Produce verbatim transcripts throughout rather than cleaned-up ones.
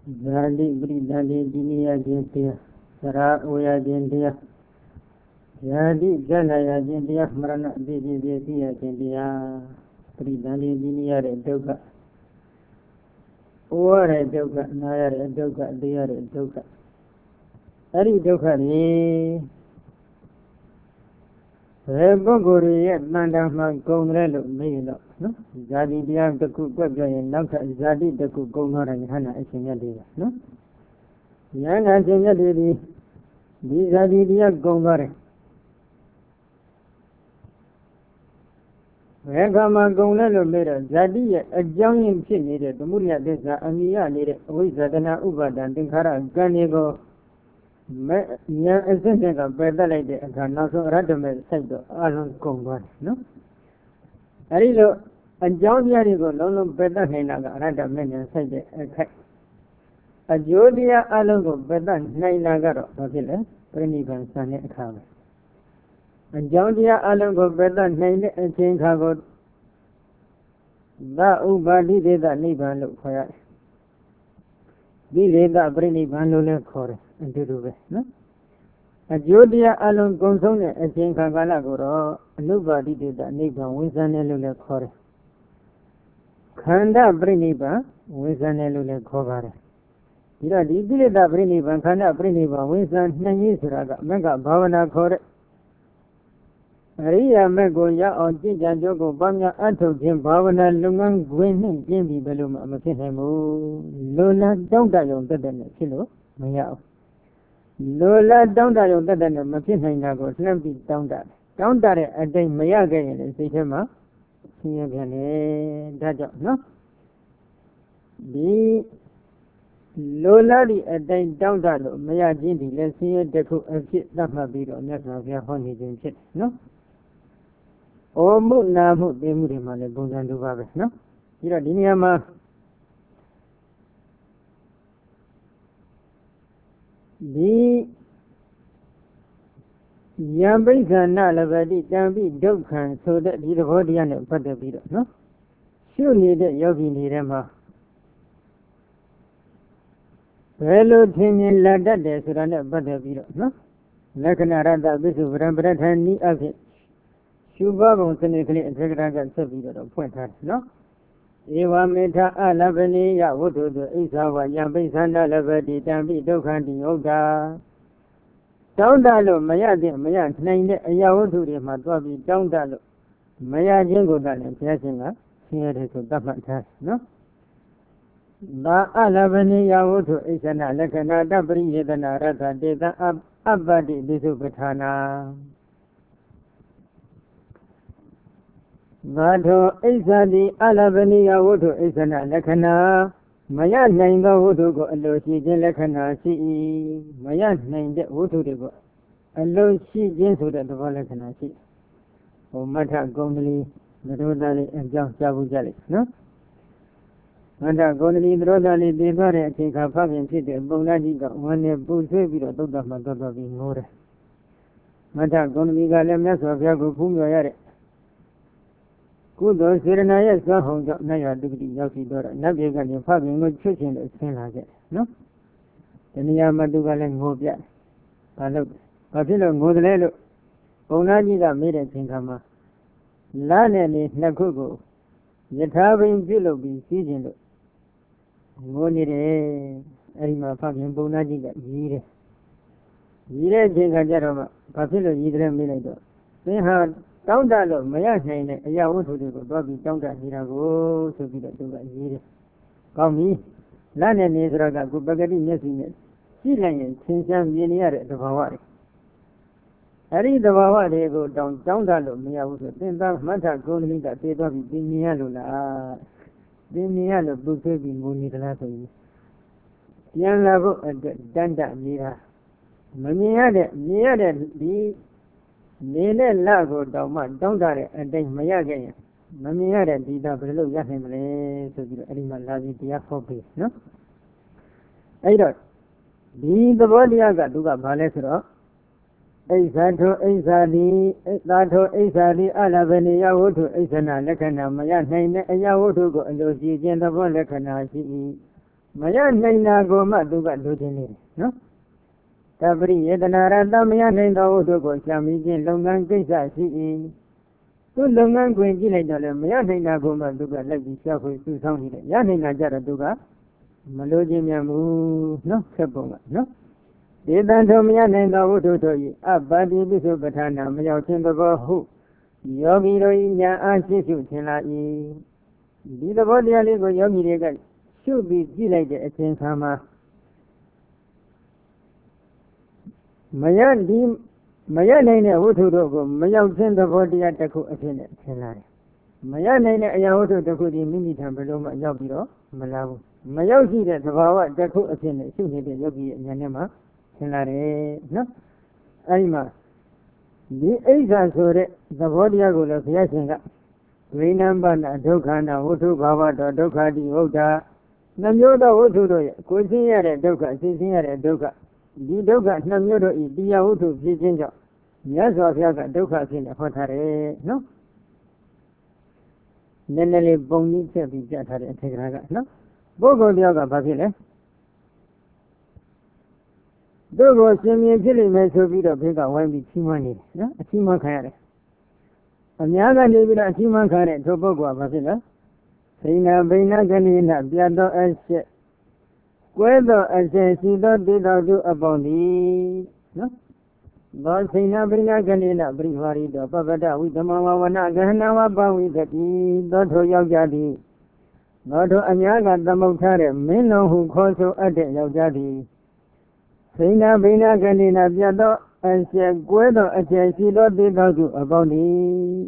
Zali Bridali Dinia Jintia, Sara Oya Jintia, Yadi Janaya Jintia, Marana Didi Jintia, Bridali Dinia Doga, Or a Doga, Naya Doga, Dear Doga. Ari Doga, Bogori, Mandama Gomrelo, Milo, no? Zadi Diam the cook, and Naka Zadi the cook, Gomor and Hana, a Sinyadia, no? Young and Sinyadia, these are the Dia Gomore. Regama Gomrelo Mira, Zadi, a young in Chin, the Muria Desa, Amia, with Zadana Ubadan, Tinkara, Ganigo. Young essential of better lady and also Radamel said the Alon Congo, no? Arilo and John Yarigo, Lolo better Nainaga, Radamel said a Jodia Alogo better Nainagaro, Pavilla, Prenigan Sanet Kaga. And Jodia Alogo better Nain and Chinkago. Da Ubadi did that Niban look for us. We laid that Prenigan Lula Core. No? A Jodia alone goes on a Jane Kagalagoro, nobody did that neighbor with an elula core. Kanda Briniba with an elula cover. You are easily the Briniba, Kanda Briniba with an Nanisraga, Mega Bavana core. Ria Megoya or Jinja Jogo Banya Anto Jim Bavana Lungan Gwyn Jimmy Belum Amakinemo Luna don't die on the Kilo, Maya. Lola down that on the machine I go, Slampy down that. Down that a day Maya again, and say him, see again, that no? The Lola a day down that Maya Jindy, let's see a deco and sit that my beat on that of your honey and shit, no? Oh, Muna Mut, the Muriman, and Bundan do Babes, no? You are Diniama. The Yambisa Nalavadi Dambi Dokan so that the body and a butter beat, no? Surely the Yogi Nirema. Hello, Tinin Lada de Surana butter beat, no? Lakanara, Bisu, Rambrat, and the other. Shubab, clinically, and Tegragan Sabida, point her, no? Ewa Meta Alabani, Yavudu, Isawa, Yambisana Lavadi, Dambi, Dokan, the Yoga. Down Dalo, Mayadi, Mayan, named Yavudu, Matobi, down Dalo. Maya Jingo Dan and Piasinga, here is a government test, no? Ba Alabani, Yavudu, Isana, Lakana, Dabri, the Narata, Deda, Abadi, Disupetana. Vato Isadi Alabani Yavudu Isana Lakana Maya named the Wudu go Aloshi Lakana Si Maya named the Wudu go Aloshi Jinsu the Volacana Si O Mata Gondali, the Rodali and John Savujali, no? Mata Gondali, the Rodali, the Vare, take a fucking city, Bonadi got one year Busebi, the Doga Madoga Vimore. Mata Gondali Galemas of Yago Pumio. Good Serenaya Sahong Naya Dugri Yoki Dora, Navigan and Fabi no chicken is same like it, no? The Niamadugal and Hobia. I look, Papillo Modelo, Onagida made a thinkama. Lana is Nakugo, yet having Billo be seasoned. Monire, Erima Fabian Bonagiga, Yire. Yire Jingajarama, Papillo Yidra Miledo. They had down that low, Maya saying, a yawn to the Bobby down that Hirago, so be that do that year. Call me, Lana Nezraga, good bagadi messing. She lay since I'm near at the Hawaii. I read the Hawaii go down, down that low, Maya was a ten thousand Mata going that they don't be Dinialula. Dinialo, Bukabi, Muni, the last of you. Young Lavo and Danda Mira. Mania, near the Nene Lago Doma, don't die, and then Maya. Mamia did a below Yasimle, so the animal Lazi Diaphobia, no? I don't. Be the body I got to go Balesro. Isato Isadi, Isato Isadi, Alavani Yahutu, Isana, Lekana, Maya, Yahutu, and those Jen the Volcana, မရနိုင်တာကိုမှသူကလိုချင်နေတယ်နော်တပရိယေတနာရတမရနိုင်သောဝတ္ထုကိုရှာမိခြင်းလုပ်ငန်းကိစ္စရှိ၏သူလုပ်ငန်းခွင်ကြည့်လိုက်တော့လည်းမရနိုင်တာကိုမှသူကလိုက်ပြီးရှာဖွေစုဆောင်းနေတယ်ရနိုင်တာကြတော့သူကမလိုချင်မြန်ဘူးနော်ဆက်ပုံကနော်ဒေသံထုံမရနိုင်သောဝတ္ထုတို့၏အပ္ပတိပိစုပဋ္ဌာနာမရောက်ခြင်းသဘောဟုယောဂီတို့၏ဉာဏ်အားရှိရှုထင်လာ၏ဒီသဘောတရားလေးကိုယောဂီတွေကရှုပြီးကြည့်လိုက်တဲ့အချိန်ခါမှာမရဒီမရနိုင်တဲ့ဝတ္ထုတို့ကိုမရောက်ခြင်းသဘောတရားတစ်ခုအဖြစ်နဲ့ထင်လာတယ်မရနိုင်တဲ့အရာဝတ္ထုတစ်ခုဒီမိမိထံဘယ်လိုမှရောက်ပြီးတော့မလာဘူးမရောက်ရှိတဲ့သဘာဝတစ်ခုအဖြစ်နဲ့ရှုနေတဲ့ယောဂီရဲ့ဉာဏ်နဲ့မှထင်လာတယ်နော်အဲဒီမှာဒီအိဋ္ဌာဆိုတဲ့သဘောတရားကိုလည်းဘုရားရှင်ကဝိနံပနာဒုက္ခနာဝတ္ထုဘာဝတော်ဒုက္ခတိဝုဒ္ဓနှမျိုးသောဝတ္ထုတို့ရဲ့ကိုယ်သိရတဲ့ဒုက္ခသိသိရတဲ့ဒုက္ခဒီဒုက္ခနှမျိုးတို့ဤတရားဝတ္ထုဖြစ်ခြင်းကြောင့်မြတ်စွာဘုရားကဒုက္ခဖြစ်နေဟောထားတယ်နော်နည်းနည်းလေးပုံကြီးချက်ပြီးကြားထားတဲ့အထက်ကကနော်ပုဂ္ဂိုလ်ပြောကဘာဖြစ်လဲသူ့ကိုရှင်မြင်ဖြစ်လိမ့်မယ်ဆိုပြီးတော့ဘေးကဝိုင်းပြီးချီးမွမ်းနေတယ်နော်အချီးမွမ်းခံရတယ်အများကနေပြီးတော့အချီးမွမ်းခံတဲ့ထိုပုဂ္ဂိုလ်ကဘာဖြစ်လဲစိဏဘိဏကနေနပြတ်သောအချက်ကွဲသောအချက်ရှိသောတိတော်သူအပေါင်းသည်နော်သောစိဏဘိဏကနေနပရိဝါရိတောပပဒဝိသမဝဝနဂဟနဝပဝိသတိသောထိုယောက်ျားသည်သောထိုအများကသမုတ်ထားတဲ့မင်းတော်ဟုခေါ်ဆိုအပ်တဲ့ယောက်ျားသည်စိဏဘိဏကနေနပြတ်သောအချက်ကွဲသောအချက်ရှိသောတိတော်သူအပေါင်းသည်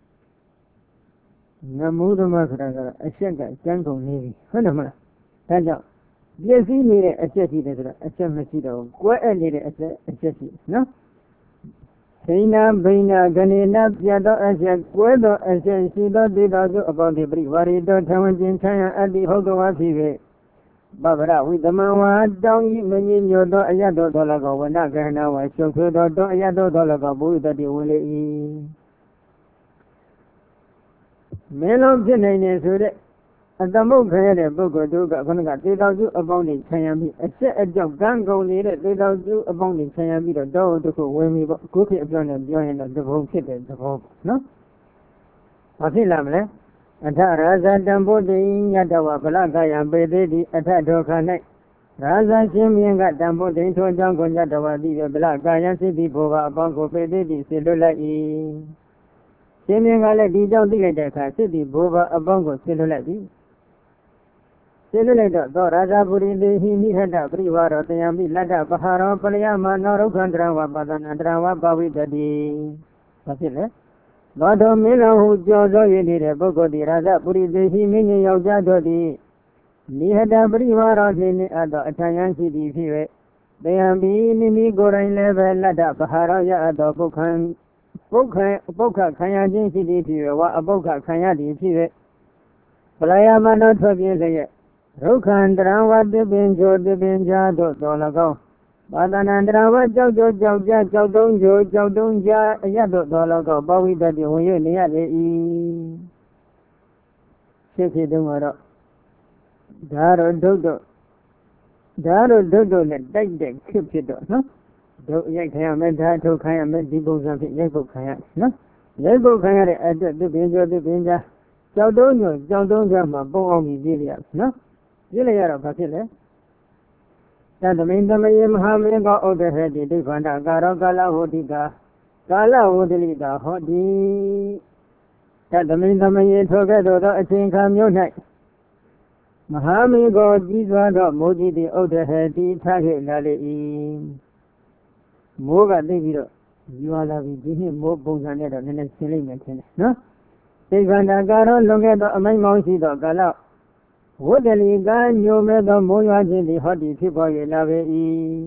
နမုဒ္ဓမဆိုတာကအချက်ကကျမ်းကုန်နေပြီဟုတ်တယ်မလားဒါကြောင့်ပြည့်စည်နေတဲ့အချက်ရှိတယ်ဆိုတာအချက်မရှိတော့ဘူးကွဲအပ်နေတဲ့အချက်အချက်ရှိနော်စိဏဘိဏကနေနပြတ်သောအချက်ကွဲသောအချက်ရှိသောတိတော်သူအပေါင်းသည်ပရိဝါရိတောထဝဉ္ခြင်းချမ်းရအတ္တိဟုတ်တော်ဝါဖြစ်၍ပဗရဝိသမဝါတောင်းဤမငြိညွတ်သောအရတော်တော်၎င်းဝနဂဟနာဝါရှုပ်ထွေးသောတောအရတော်တော်၎င်းဘုရားတတိဝင်လေ၏မင်းလုံးဖြစ်နိုင်တယ်ဆိုတဲ့အတမုတ်ခံရတဲ့ပုဂ္ဂိုလ်တို့ကခဏကသေတော်စုအပေါင်းတွေဆံရပြီးအဆက်အကြောက်ကန်းကုန်နေတဲ့သေတော်စုအပေါင်းတွေဆံရပြီးတော့တောတခုဝင်ပြီးပေါ့အခုခေတ်အပြောင်းနဲ့ပြောရင်တော့သဘောဖြစ်တဲ့သဘောနော်ဘာဖြစ်လာမလဲအထရာဇတံဘုဒ္ဓိညတဝဗလကယံပေသေးတိအထဒုက္ခ၌ရာဇရှင်မြင်ကတံဘုဒ္ဓိထိုကြောင့်ကိုညတဝတိဗလကယံစိတ္တိဘောကအပေါင်းကိုပေသေးတိစေလွတ်လိုက်၏ရှင်မြင်ကလည်းဒီကြောင့်သိလိုက်တဲ့အခါစိတ္တိဘောကအပေါင်းကိုစေလွတ်လိုက်ပြီစေလွတ်လိုက်တော့သောရာဇပုရိသေဟိနိဟတပရိဝါရောတယံပိလတ္တပဟာရောပလယမနောရုက္ခန္တရဝပါဒနာတရဝပဝိတတိဘာဖြစ်လဲသောတော်မင်းတော်ဟုကြော်သောရည်နေတဲ့ပုဂ္ဂိုလ်ဒီရာဇပုရိသေဟိမင်းကြီးယောက်ျားတို့သည်နိဟတပရိဝါရောနှင့်အပ်သောအထံယံရှိသည်ဖြစ်၍တယံပိမိမိကိုယ်တိုင်လည်းပဲလတ္တပဟာရောရအပ်သောပုခ္ခံပုခ္ခံပုခ္ခခံရခြင်းရှိသည်ဖြစ်၍ဝအပုခ္ခခံရသည်ဖြစ်၍ပလယမနောထွက်ပြေးလျက်ရုက္ခန္တရဝတိပင်ကျော်တိပင်ကြားတို့တော်၎င်းပါဒနာတရဝကြောက်ကြောက်ကြောက်ကြကြောက်တုံးကျော်ကြောက်တုံးကြားအရတ်တို့တော်၎င်းပဝိတတိဝင်၍နေရလေ၏ဖြစ်ဖြစ်တုန်းကတော့ဓာရဒုတ်တို့ဓာရဒုတ်တို့နဲ့တိုက်တဲ့ဖြစ်ဖြစ်တော့နော်ဒုတ်ရိုက်ခံရမယ်ဓာထုတ်ခံရမယ်ဒီပုံစံဖြင့်ရိုက်ပုတ်ခံရနော်ရိုက်ပုတ်ခံရတဲ့အတွက်တိပင်ကျော်တိပင်ကြားကြောက်တုံးကျော်ကြောက်တုံးကြားမှာပုံအောင်ပြီးပြေးရနော်ပြေးလိုက်ရတော့ဘာဖြစ်လဲသတ္တမိန်သမယေမဟာမင်းကောဥဒ္ဒဟတိဒိဗ္ဗန္တကာရောကာလဝတိကာကာလဝတိလိတာဟောတိသတ္တမိန်သမယေထိုကဲ့သို့သောအချိန်ခါမျိုး၌မဟာမင်းကောကြီးစွာသောမိုးကြီးသည်ဥဒ္ဒဟတိထားခဲ့လာလေ၏မိုးကသိပြီးတော့ရွာလာပြီးဒီနှစ်မိုးပုံစံနဲ့တော့နည်းနည်းရှင်းလိုက်မယ်ထင်တယ်နော်ဒိဗ္ဗန္တကာရောလွန်ခဲ့သောအမိုင်းမောင်းရှိသောကာလဝတ္တလီကညိုမဲ့သောမိုးရွာခြင်းသည်ဟောဒီဖြစ်ပေါ်၍လာပေ၏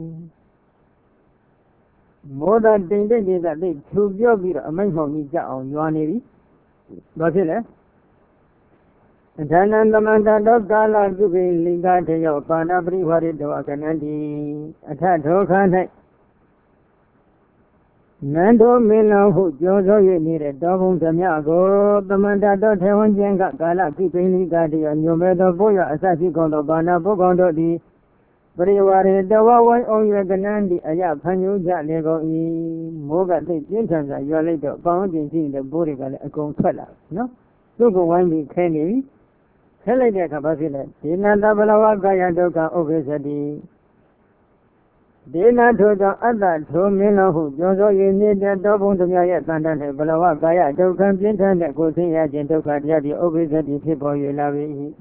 မိုးသာတိမ်တိတ်တိတ်သိထူပြောပြီးတော့အမိန့်မှောင်ကြီးကြအောင်ရွာနေပြီဘာဖြစ်လဲအဌာနံသမန္တတောကာလသုခိလိကတယောပါဏပရိဝရိတောအကနန္တိအထဒုက္ခ၌နန္တောမင်းလောဟုကြောသော၍နေတဲ့တောဘုံသမျှကိုသမန္တတော်ထေဝံကျင်ကကာလကိပိလိကတည်းညွန်မဲ့သောဘုရားအစရှိကုန်သောဘာနာဘုကောင်တို့သည်ပရိဝါရေတဝဝိုင်းအောင်၍ကနန်းသည်အယဖန်ညူကြလေကုန်၏မိုးကသိပြင်းထန်စွာရွာလိုက်တော့ပေါင်းတင်ရှိတဲ့ဘိုးတွေကလည်းအကုန်ထွက်လာနော်သူ့ကိုဝိုင်းပြီးခဲနေပြီခဲလိုက်တဲ့အခါဘာဖြစ်လဲဒေနတဘလဝကာယဒုက္ခဥပ္ပစ္စတိဒေနထိုကြောင့်အတ္တထိုမင်းတော်ဟုကြောသောရင်းနေတဲ့တောဘုံသမျှရဲ့တန်တန်နဲ့ဘလဝကာယဒုက္ခပြင်းထန်တဲ့ကိုယ်ဆင်းရဲခြင်းဒုက္ခတရားဒီဥပ္ပစ္စတိဖြစ်ပေါ်၍လာပြီ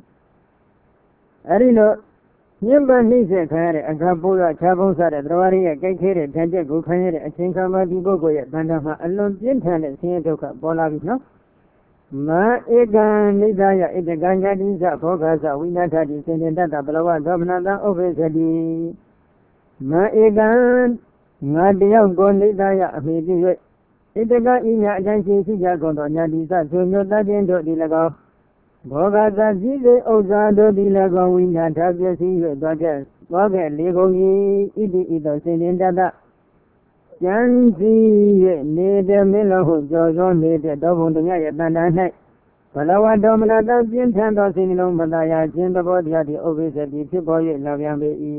အဲဒီလိုညင်ပနှိမ့်ဆက်ခံရတဲ့အခါပိုးရခြားပုံးစားတဲ့တရားရည်ရဲ့ကြိုက်ခဲတဲ့ဓာတ်ချက်ကိုခံရတဲ့အချိန်ခါမှာဒီပုဂ္ဂိုလ်ရဲ့တန်တန်မှာအလွန်ပြင်းထန်တဲ့ဆင်းရဲဒုက္ခပေါ်လာပြီနော်မဧကံနိဒာယဣတကံယတိသဘောဂသဝိနာထတိစေတတ္တဘလဝဒေါမနတံဥပ္ပစ္စတိမဧကံငါတယောက်ကိုနိဒာယအမိပြု၍ဣတကဤညာအတိုင်းရှိရှိကြကုန်သောညာတိသဆွေမျိုးတတ်ခြင်းတို့သည်၎င်းဘောဂသစည်းစိမ်ဥစ္စာတို့သည်၎င်းဝိညာထပစ္စည်း၍သွားခဲ့သွားခဲ့လေကုန်၏ဣတိဤသောစေတတ္တကျန်စီ၍နေတဲ့မင်းတော်ဟုကြောသောနေတဲ့တောဘုံတညရဲ့တန်တန်၌ဘလဝဒေါမနတပြင်းထန်သောစိတ်နှလုံးမသာယာခြင်းသဘောတရားသည်ဥပ္ပစ္စတိဖြစ်ပေါ်၍လာပြန်ပေ၏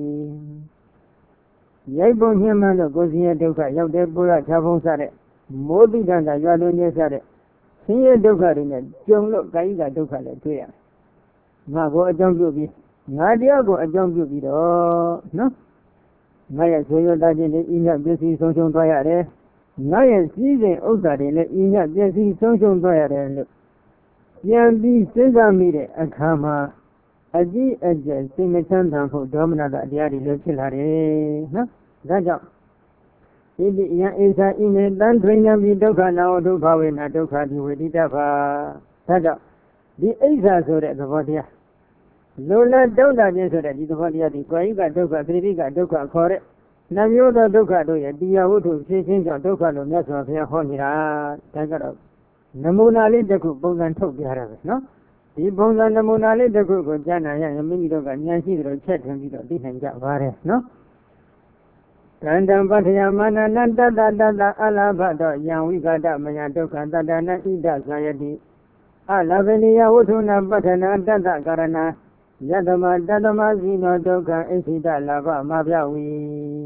ရိုက်ပုံညှင်းမှန်သောကိုယ်စီရဲ့ဒုက္ခရောက်တဲ့ပုရခြားဖုံးစားတဲ့မိုးတိတန်ကရွာသွင်းနေစားတဲ့ဆင်းရဲဒုက္ခတွေနဲ့ကြုံလို့ကာယကဒုက္ခလည်းတွေ့ရတယ်ငါကိုအကြောင်းပြုပြီးငါတရားကိုအကြောင်းပြုပြီးတော့နော်ငါရဲ့ဆွေမျိုးသားချင်းတွေဤညပစ္စည်းဆုံးရှုံးသွားရတယ်ငါရဲ့စည်းစိမ်ဥစ္စာတွေလည်းဤညပစ္စည်းဆုံးရှုံးသွားရတယ်လို့ပြန်ပြီးစဉ်းစားမိတဲ့အခါမှာအကြည့်အကျယ်စိတ်မချမ်းသာဖို့ဒေါမနတအတရားတွေလည်းဖြစ်လာတယ်နော်ဒါကြောင့်ဣတိယံဧသာဣမေတံထွင်ဉံပြီးဒုက္ခနာဝဒုက္ခဝေနာဒုက္ခဒီဝေတိတ္တဖာဒါကြောင့်ဒီအိဋ္ဌာဆိုတဲ့သဘောတရားလိုလားတောင်းတခြင်းဆိုတဲ့ဒီသဘောတရားဒီကာယကဒုက္ခသတိကဒုက္ခခေါ်တဲ့နှမျိုးသောဒုက္ခတို့ရဲ့တရားဝတ္ထုဖြည့်ချင်းကြောင့်ဒုက္ခလို့မြတ်စွာဘုရားဟောနေတာဒါကတော့နမူနာလေးတစ်ခုပုံစံထုတ်ပြရတာပဲနော်ဒီပုံစံနမူနာလေးတစ်ခုကိုကြားနာရရင်မိမိတို့ကဉာဏ်ရှိသလိုချက်ထွင်ပြီးတော့သိနိုင်ကြပါတယ်နော်ကန္တံပတ္ထယမနနတတတတအလဘတောယံဝိကတမယဒုက္ခတတနာဣဒသယတိအလဗနိယဝုထုနာပဋ္ဌနာတတကရဏယတမတတမဇိနောဒုက္ခအိသိတလာဘမပြဝီ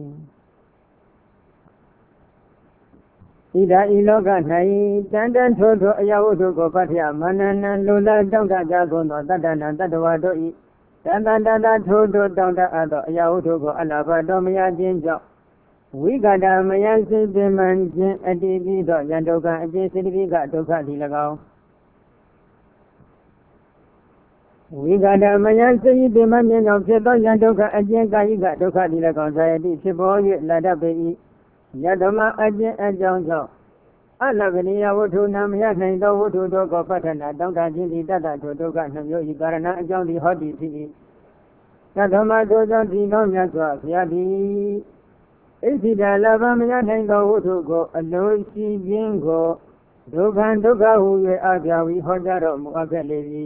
ဣဒာဤလောက၌တန်တန်ထိုးထိုးအယဝတ္ထုကိုပဋ္ဌယမနနလူလာတောင့်တကြကုန်သောတတနာတတဝါတို့ဤတတတတထိုးထိုးတောင့်တအပ်သောအယဝတ္ထုကိုအလဘတော်မယခြင်းကြောင့်ဝိကတမယစိပင်မှန်ခြင်းအတ္တိပြီးသောယံဒုက္ခအကျဉ်းစိတ္တိကဒုက္ခသည်၎င်းဝိကတမယစိပင်မှန်ခြင်းကြောင့်ဖြစ်သောယံဒုက္ခအကျဉ်းကာယကဒုက္ခသည်၎င်းဇာယတိဖြစ်ပေါ်၍လာတတ်ပေ၏ယတမအကျဉ်းအကြောင်းကြောင့်အလဗနိယဝတ္ထုနာမယနိုင်သောဝတ္ထုတို့ကိုပဋ္ဌနာတောင်းတခြင်းသည်တတ္တထိုဒုက္ခနှမျိုးဤကာရဏအကြောင်းသည်ဟောတည်ဖြစ်၏သတ္တမထိုကြောင့်ဒီသောမြတ်စွာဘုရားသည်ဣသိတလာဘမယနိုင်သောဝတ္ထုကိုအလိုရှိခြင်းကိုဒုက္ခဒုက္ခဟူ၍အပြာဝီဟောကြားတော်မူအပ်ခဲ့လေသည်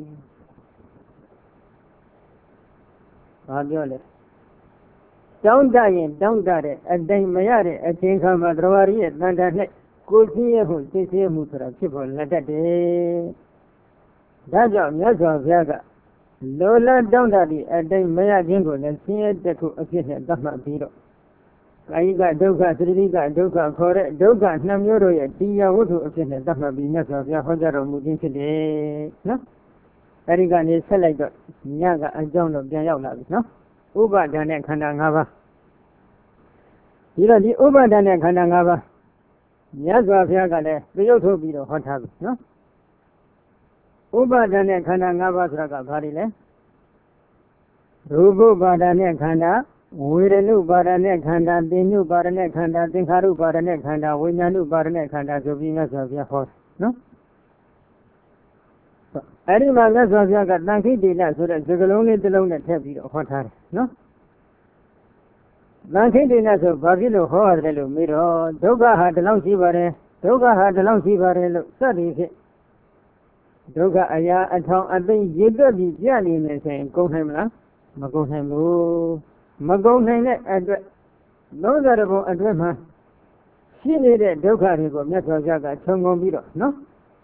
။ဘာပြောလဲ။တောင်းတရင်တောင်းတတဲ့အတိုင်မရတဲ့အချိန်ခါမှာတရားရည်ရဲ့တန်တာနဲ့ကိုယ်သိရမှုသိသိမှုဆိုတာဖြစ်ပေါ်လာတတ်တယ်။ဒါကြောင့်မြတ်စွာဘုရားကလိုလားတောင်းတသည့်အတိုင်မရခြင်းကိုလည်းဆင်းရဲတစ်ခုအဖြစ်နဲ့သတ်မှတ်ပြီးတော့ကာယကဒုက္ခသတိကဒုက္ခခေါ်တဲ့ဒုက္ခနှစ်မျိုးတို့ရဲ့တရားဝတ္ထုအဖြစ်နဲ့သတ်မှတ်ပြီးမြတ်စွာဘုရားဟောကြားတော်မူခြင်းဖြစ်တယ်နော်အဲဒီကနေဆက်လိုက်တော့ညကအကြောင်းတော့ပြန်ရောက်လာပြီနော်ဥပါဒဏ်နဲ့ခန္ဓာ၅ပါးဒီတော့ဒီဥပါဒဏ်နဲ့ခန္ဓာ၅ပါးမြတ်စွာဘုရားကလည်းပြုတ်ထုတ်ပြီးတော့ဟောထားပြီနော်ဥပါဒဏ်နဲ့ခန္ဓာ၅ပါးဆိုတာကဘာတွေလဲရူပပါဒနဲ့ခန္ဓာဝေဒနုပါဒနဲ့ခန္ဓာသင်္ညုပါဒနဲ့ခန္ဓာသင်္ခါရုပါဒနဲ့ခန္ဓာဝိညာဏုပါဒနဲ့ခန္ဓာဆိုပြီးမြတ်စွာဘုရားဟောနော်အဲ့ဒီမှာမြတ်စွာဘုရားကတန်ခိတိလဆိုတဲ့စကားလုံးလေးတစ်လုံးနဲ့ထည့်ပြီးတော့ဟောထားတယ်နော်တန်ခိတိလဆိုဘာဖြစ်လို့ဟောရတယ်လို့မေးတော့ဒုက္ခဟာဒီလောက်ရှိပါတယ်ဒုက္ခဟာဒီလောက်ရှိပါတယ်လို့စသည်ဖြင့်ဒုက္ခအရာအထောင်အသိရည်တွက်ပြီးပြနေမယ်ဆိုရင်ကုန်နိုင်မလားမကုန်နိုင်ဘူးမကုန်နိုင်တဲ့အတွက်လုံးစားတဲ့ဘုံအတွက်မှာရှိနေတဲ့ဒုက္ခတွေကိုမြတ်စွာဘုရားကခြုံငုံပြီးတော့နော်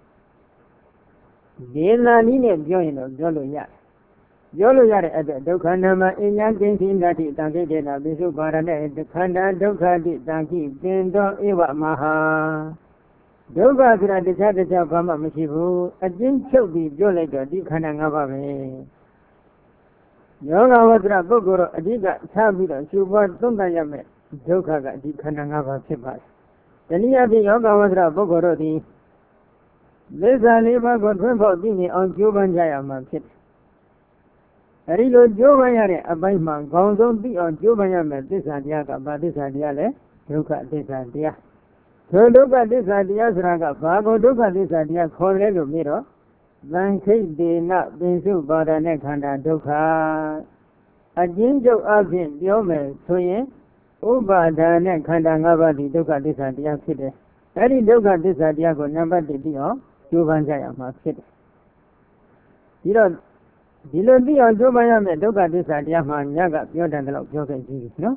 ဒေနာနည်းနဲ့ပြောရင်တော့ပြောလို့ရတယ်ပြောလို့ရတဲ့အတွက်ဒုက္ခနာမအညာကိဉ္စီနာတိတံခိတေနာပိစုပါရနဲ့ခန္ဓာဒုက္ခတိတံခိပင်တော်ဧဝမဟာဒုက္ခဆိုတာတခြားတခြားဘာမှမရှိဘူးအကျဉ်းချုပ်ပြီးပြောလိုက်တော့ဒီခန္ဓာ၅ပါးပဲယောဂဝတ္တပုဂ္ဂိုလ်တော့အဓိကထားပြီးတော့ရှုပွားသုံးသပ်ရမယ်ဒုက္ခကဒီခန္ဓာ၅ပါးဖြစ်ပါတယ်တနည်းအားဖြင့်ယောဂဝတ္တပုဂ္ဂိုလ်တို့သည်သစ္စာလေးပါးကိုထွန်းဖောက်သိမြင်အောင်ကြိုးပမ်းကြရမှာဖြစ်တယ်အဲဒီလိုကြိုးပမ်းရတဲ့အပိုင်းမှာခေါင်းဆုံးသိအောင်ကြိုးပမ်းရမယ်သစ္စာတရားကဘာသစ္စာတရားလဲဒုက္ခသစ္စာတရားထိုဒုက္ခသစ္စာတရားဆိုတာကဘာကိုဒုက္ခသစ္စာတရားခေါ်လဲလို့မေးတော့သံခိတ်တေနပင်စုပါဒနဲ့ခန္ဓာဒုက္ခအကျဉ်းချုပ်အဖြင့်ပြောမယ်ဆိုရင်ဥပါဒာနဲ့ခန္ဓာ၅ပါးဒီဒုက္ခသစ္စာတရားဖြစ်တယ်အဲဒီဒုက္ခသစ္စာတရားကိုနံပါတ်တစ်သိအောင်ကြိုးပမ်းကြရမှာဖြစ်တယ်ဒီတော့ဒီလိုသိအောင်ကြိုးပမ်းရမယ်ဒုက္ခသစ္စာတရားမှာညကပြောတယ်တော့ပြောခဲ့ကြည့်နော်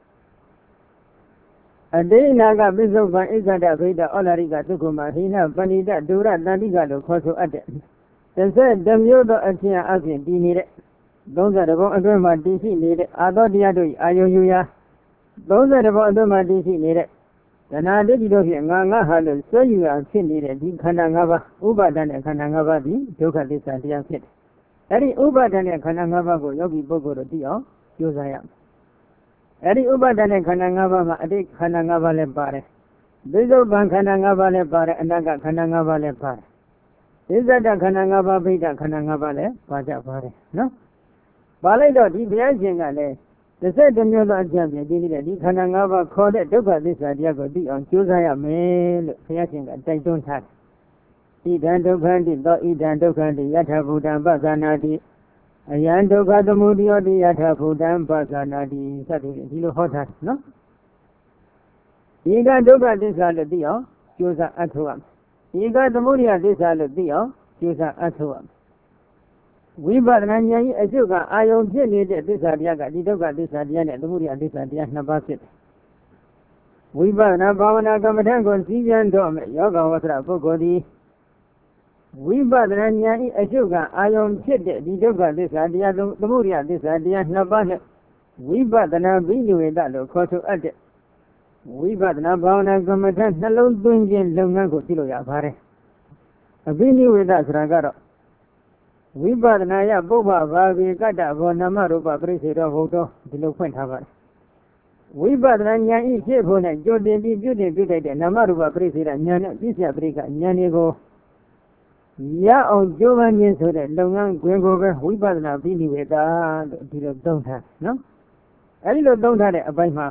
အတိနာကပိစုပန်ဣဇဒဗိဒဩလာရိကသုခမဟိနပဏိတဒုရတန္တိကလို့ခေါ်ဆိုအပ်တဲ့တစ်ဆက်တစ်မျိုးသောအဖြစ်အပြင်တည်နေတဲ့သုံးဆယ်တဘုံအတွင်းမှာတည်ရှိနေတဲ့အာသောတရားတို့အာယုယူရာသုံးဆယ်တဘုံအတွင်းမှာတည်ရှိနေတဲ့တဏှာဒိဋ္ဌိတို့ဖြင့်ငါငါဟာလို့ဆွဲယူရာဖြစ်နေတဲ့ဒီခန္ဓာ၅ပါးဥပါဒณะခန္ဓာ၅ပါးဒီဒုက္ခသစ္စာတရားဖြစ်တယ်အဲ့ဒီဥပါဒณะခန္ဓာ၅ပါးကိုယောဂီပုဂ္ဂိုလ်တို့သိအောင်ကြိုးစားရမယ်အဲ့ဒီဥပါဒณะခန္ဓာ၅ပါးမှာအတိတ်ခန္ဓာ၅ပါးလည်းပါတယ်ဒိဋ္ဌုပံခန္ဓာ၅ပါးလည်းပါတယ်အနတ္တခန္ဓာ၅ပါးလည်းပါတယ်ဣဇဒခန္ဓာ၅ပါးဗိဒ္ဓခန္ဓာ၅ပါးလည်းပါကြပါတယ်နော်ပါလိုက်တော့ဒီဘုရားရှင်ကလည်းတစ်ဆက်တစ်မျိုးသောအကျင့်ပြင်ဒီနေ့ဒီခန္ဓာ၅ပါးခေါ်တဲ့ဒုက္ခသစ္စာတရားကိုသိအောင်ကြိုးစားရမယ်လို့ဘုရားရှင်ကတိုက်တွန်းထားတယ်ဣဒံဒုက္ခတိသောဣဒံဒုက္ခတိယထာဘူတံပသနာတိအယံဒုက္ခသမုဒယတိယထာဘူတံပသနာတိစသဖြင့်ဒီလိုဟောထားတယ်နော်ဒီကဒုက္ခသစ္စာလို့သိအောင်ကြိုးစားအထောက်ရမယ်ဒီကသမုဒယသစ္စာလို့သိအောင်ကြိုးစားအထောက်ရမယ်ဝိပဿနာဉာဏ်ကြီးအကျုပ်ကအာယုံဖြစ်နေတဲ့သစ္စာတရားကဒီဒုက္ခသစ္စာတရားနဲ့သမုဒယသစ္စာတရားနှစ်ပါးဖြစ်တယ်ဝိပဿနာဘာဝနာကမ္မထံကိုစည်းပြန်တော့မယ်ယောဂဝဆရာပုဂ္ဂိုလ်ဒီဝိပဿနာဉာဏ်ကြီးအကျုပ်ကအာယုံဖြစ်တဲ့ဒီဒုက္ခသစ္စာတရားသမုဒယသစ္စာတရားနှစ်ပါးနဲ့ဝိပဿနာဘိညဝေဒလို့ခေါ်ဆိုအပ်တဲ့ဝိပဿနာဘာဝနာကမ္မထံနှလုံးသွင်းခြင်းလုပ်ငန်းကိုပြုလို့ရပါတယ်အဘိညဝေဒဆိုတာကတော့ဝိပဿနာယပုဗ္ဗဘာဝေကတ္တဘောနာမရူပပရိစ္ဆေတောဟုတ်တော်ဒီလိုဖွင့်ထားပါတယ်ဝိပဿနာဉာဏ်ဤဖြစ်ဖို့နဲ့ကြိုတင်ပြီးပြုတင်ပြုလိုက်တဲ့နာမရူပပရိစ္ဆေဒဉာဏ်နဲ့ပြည့်စုံပရိကဉာဏ်တွေကိုရအောင်ကြိုးပမ်းခြင်းဆိုတဲ့လုပ်ငန်းခွင်ကိုပဲဝိပဿနာပြီးနေဝေတာလို့ဒီလိုသုံးထားနော်အဲဒီလိုသုံးထားတဲ့အပိုင်းမှာ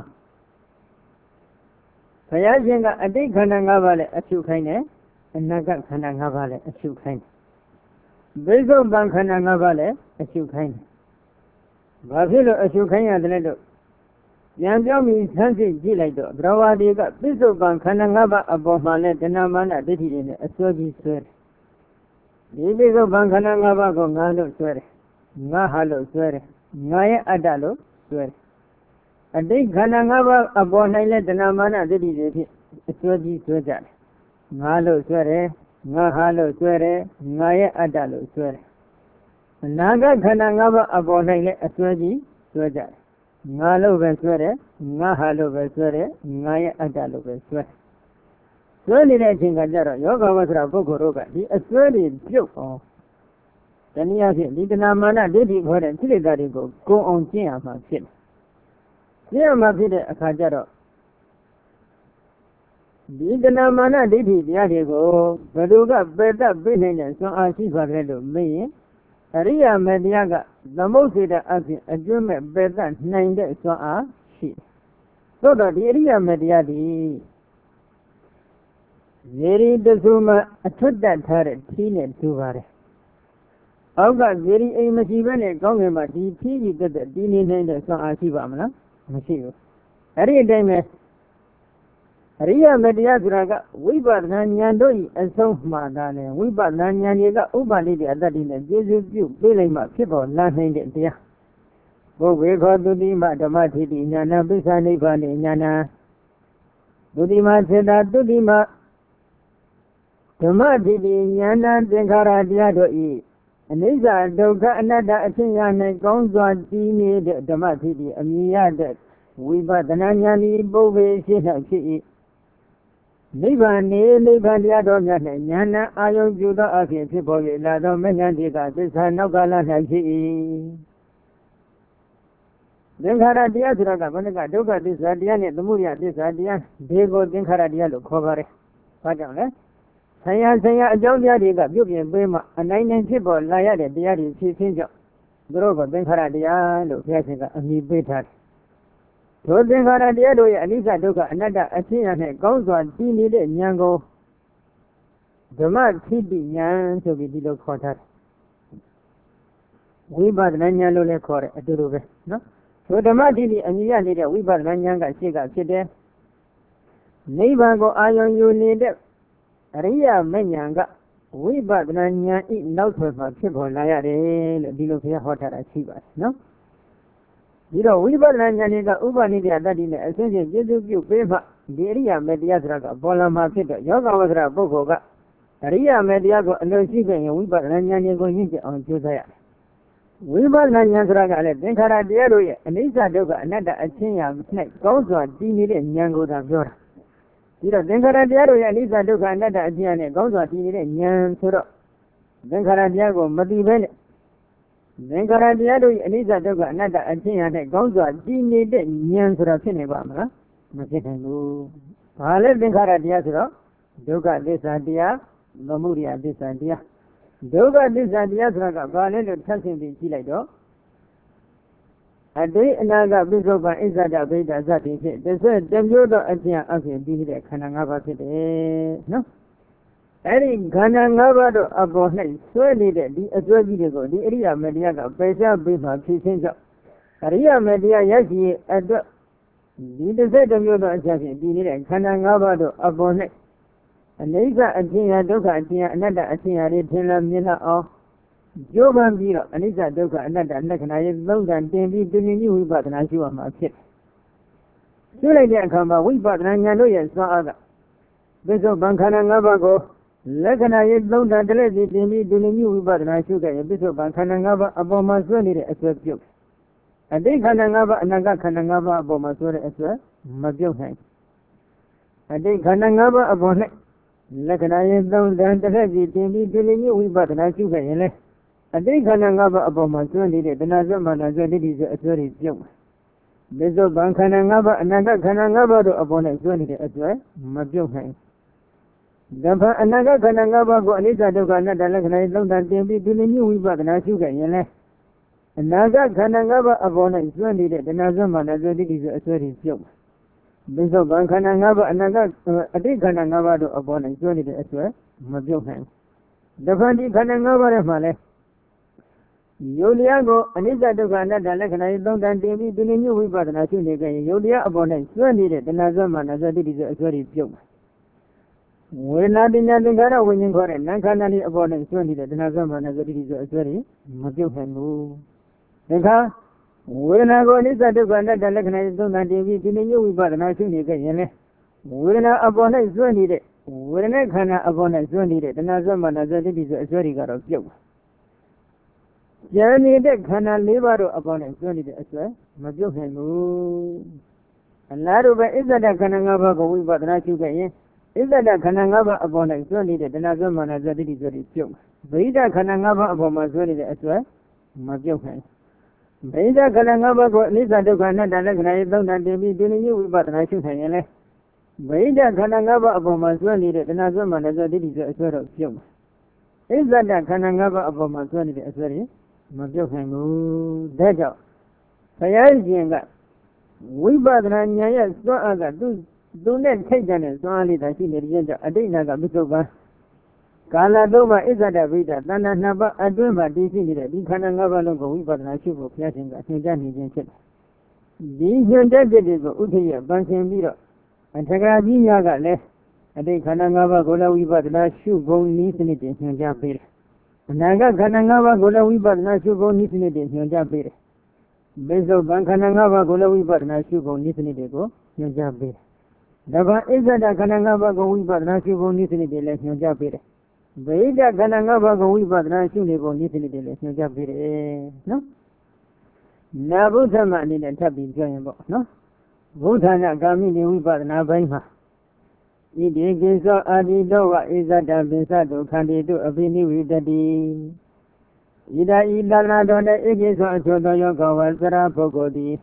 ဘုရားရှင်ကအတိတ်ခန္ဓာ၅ပါးလည်းအဖြူခိုင်းတယ်အနာဂတ်ခန္ဓာ၅ပါးလည်းအဖြူခိုင်းတယ်ဘိသုပံခန္ဓာ၅ပါးလည်းအရှုခိုင်းတယ်။ဘာဖြစ်လို့အရှုခိုင်းရတယ်လဲလို့ပြန်ပြောင်းပြီးဆန်းစစ်ကြည့်လိုက်တော့ဘဂဝါဒီကဘိသုပံခန္ဓာ၅ပါးအပေါ်မှာလည်းတဏမာနဒိဋ္ဌိတွေနဲ့အစွဲကြီးဆွဲတယ်။ဒီဘိသုပံခန္ဓာ၅ပါးကိုငါလို့ဆွဲတယ်။ငါဟာလို့ဆွဲတယ်။ငါရဲ့အတ္တလို့ဆွဲတယ်။အတိတ်ခန္ဓာ၅ပါးအပေါ်၌လည်းတဏမာနဒိဋ္ဌိတွေဖြင့်အစွဲကြီးဆွဲကြတယ်။ငါလို့ဆွဲတယ်ငါဟာလို့ဆွဲတယ်ငါရဲ့အတ္တလို့ဆွဲတယ်အနာဂတ်ခန္ဓာ၅ပါးအပေါ်၌လည်းအစွဲကြီးဆွဲကြတယ်ငါလို့ပဲဆွဲတယ်ငါဟာလို့ပဲဆွဲတယ်ငါရဲ့အတ္တလို့ပဲဆွဲဆွဲနေတဲ့အချိန်ကကြတော့ယောဂဝဆရာပုဂ္ဂိုလ်တို့ကဒီအစွဲတွေပြုတ်အောင်တနည်းအားဖြင့်ဒီတဏမာနဒိဋ္ဌိခေါ်တဲ့ကိလေသာတွေကိုကိုယ်အောင်ကျင့်ရမှာဖြစ်တယ်ကျင့်ရမှာဖြစ်တဲ့အခါကျတော့ဒီတဏမာနဒိဋ္ဌိတရားတွေကိုဘယ်သူကပယ်တတ်ပြနိုင်တဲ့စွမ်းအားရှိပါတယ်လို့မေးရင်အရိယာမေတရားကသမုတ်စေတဲ့အဖြစ်အကျွမ်းမဲ့ပယ်တတ်နိုင်တဲ့စွမ်းအားရှိတယ်။သို့တော့ဒီအရိယာမေတရားဒီဇေရီတဆူမှာအထွတ်တတ်ထားတဲ့ထီးနဲ့တူပါတယ်။အောက်ကဇေရီအိမ်မရှိဘဲနဲ့ကောင်းငင်မှာဒီထီးကြီးတက်တက်တီးနေနိုင်တဲ့စွမ်းအားရှိပါမလား။မရှိဘူး။အဲ့ဒီအတိုင်းပဲအရိယာမတရားဆိုတာကဝိပဿနာဉာဏ်တို့၏အဆုံးမှာသာလေဝိပဿနာဉာဏ်တွေကဥပါလိတဲ့အတ္တတွေနဲ့ကျေစုပြုပေးလိုက်မှဖြစ်ပေါ်လာနိုင်တဲ့တရားဘုဝေခောတုတိမဓမ္မထိတိဉာဏပိစ္ဆာနိဗ္ဗာန်ဉာဏ Dudima Seda Dudima Dhamadidi Yana Dinkara Diadoi Aniza Doga Anada Atinyane Gonzwa Dini Dhamadidi Amiyad Wiba Dananyani Bove Sina Chi Nibani Nibandiado Yana Ayo Juda Aki Tipovi Lado Menyandiga Tisa Nogala Nachi Dinkara Diazraga Monica Doga Disadian the Muria Disadian Diego Dinkara Dialo Covare Pajang Saya saya Jogia Diga Buki Bema and nine people Laya Diari Sinjo Drogo Dinkara Dialo Fiasiga and he better. To Dinkara Diado Anisa Doga another Athena goes on Tini Nyango The mad Tibi Yan to be Dido Quarter. We bought Nanyalo Core at Durube, no? So the Madidi and Yanida, we bought Nanyanga Siga Side. Neighbor go iron you need it. Ria Menyanga, we bought Nanya eat no for people Layare, Dilopia Hotel Chivas, no? You know, we bought Nanyaniga Ubanidia that in the essential Jesu paper, the Ria Mediatraga, Bola Market, Yoga was a Bogoga, Ria Mediago, and no chicken, we bought Nanyanigo on Josiah. We bought Nanyatraga, Dinkara Diaroya, and Isa Doga, another Achinia snake, goes on Dini and Yango Davora. You know, Dinkara Diaroya, and Isa Doga, another Achinia, goes on Dini and Yan Suro. Dinkara Diago, Madi Bene. Dinkara Diaroya, and Isa Doga, another Achinia, goes on Dini and Yan Suro Cinebama. Machitangu. Pale Dinkara Diasro, Doga this idea, Lomuria this idea. Doga this idea, Valen to touching the Chilado. A day another Bisoba is that a bit as that is it. They said, them you don't idea of it, be the Kanangaba today. No? Any Kanangaba upon it, so needed the Azwabigo, the area Mediaga, Pesa Bima, Kisinja. Area Media Yaki at the the set of you don't judge it, be the Kanangaba upon it. And there is a Tina Doga, another Atina Retailer Miller or Jovan Biro, and is a Doga, another Nakanai, long and David doing you, but an Ashua market. Soon I didn't come out, we bought Nanyano and saw other. Bishop Bankana Navago, Lakanai, long and David doing you, but an Ashuga, Bishop Bankana Nava, above my son, as well. And they Kanangava, and Naga Kanangava, above my son, as well, Majohan. And they Kanangava, above it. Lakanai down the heavy, doing you, but an Ashuga. And they Kanangava above my son, the Nazama, as well, it is a very young. Bishop Bankanangava, and Naga Kanangava, above my son, as well, Majohan. Gamba another Kanangava, go Anita Dogana, Lakanai down the doing you, but an Ashuga. Another Kanangava, above my son, the Nazama, as well, it is a very young. Bishop Bankanangava, another Adikanangava upon and journey as well, Majohan. The Fandi Kanangava Male Yuliago, Anita Dogana, Lakanai, don't and David doing you, but an Ashuga, Yulia upon and journey, the Nazaman as it is a very young. We're not in Nagara winning for it, Nankanani upon and journey, the Nazaman as it is a very Majohan. The when I go to the Ganda, the Lakanai don't and David doing you, but an Ashuga. When I upon it, journey, when I can upon it, journey, the Nazaman as it is a very god of you. Journey the Kana Liver upon it, journey as well, Majohan. And Laruba is that a Kanangava go, but an Ashuga. Is that a Kanangava upon it, journey, the Nazaman as it is very young. Brida Kanangava upon my journey as well, Majohan. Beda Kanangava go Lisa Dogana, the Lakanai don't and David doing you, but an Ashuga. Beda Kanangava upon my journey, the Nazaman as it is a sort of young. Is that a Kanangava upon my journey as well? Majohan, that's all. Sayajinga. We bought Nanya, so I got do not take them, so only the senior a day naga Bitova. Kaladoma is at a reader, Nana Nava, a dreamer, D C, the Kanangava logo, we bought a ship of Yasin, a Sinjani Jensen. These young deputies of Utia, Banking Miro, and Tagadinya got less. A day Kanangava Gola, we bought a shoe bone niece in it in Japan. Naga Kanangava Gola, we bought a shoe bone niece in it in Japan. Bezo Bankanangava Gola, we bought a shoe bone niece in it, go, Japan. ဒါပါဣဇဒခန္ဓာ၅ပါးကိုဝိပဿနာရှုပုံနည်းစနစ်တွေလည်းညွှန်ကြားပေးတယ်ဗိဓခန္ဓာ၅ပါးကိုဝိပဿနာရှုနေပုံနည်းစနစ်တွေလည်းညွှန်ကြားပေးတယ်နော်နာဘုဒ္ဓမအနေနဲ့ထပ်ပြီးပြောရင်ပေါ့နော်ဘုဒ္ဓနာကာမိနေဝိပဿနာပိုင်းမှာဣတိကိသောအာတိတောဝဣဇဒပိသတုခန္တီတုအပိနိဝိတတိဣဒာဤတဏ္ဍာတော်နဲ့ဣကိသောအချို့သောယောဂဝသရပုဂ္ဂိုလ်သည်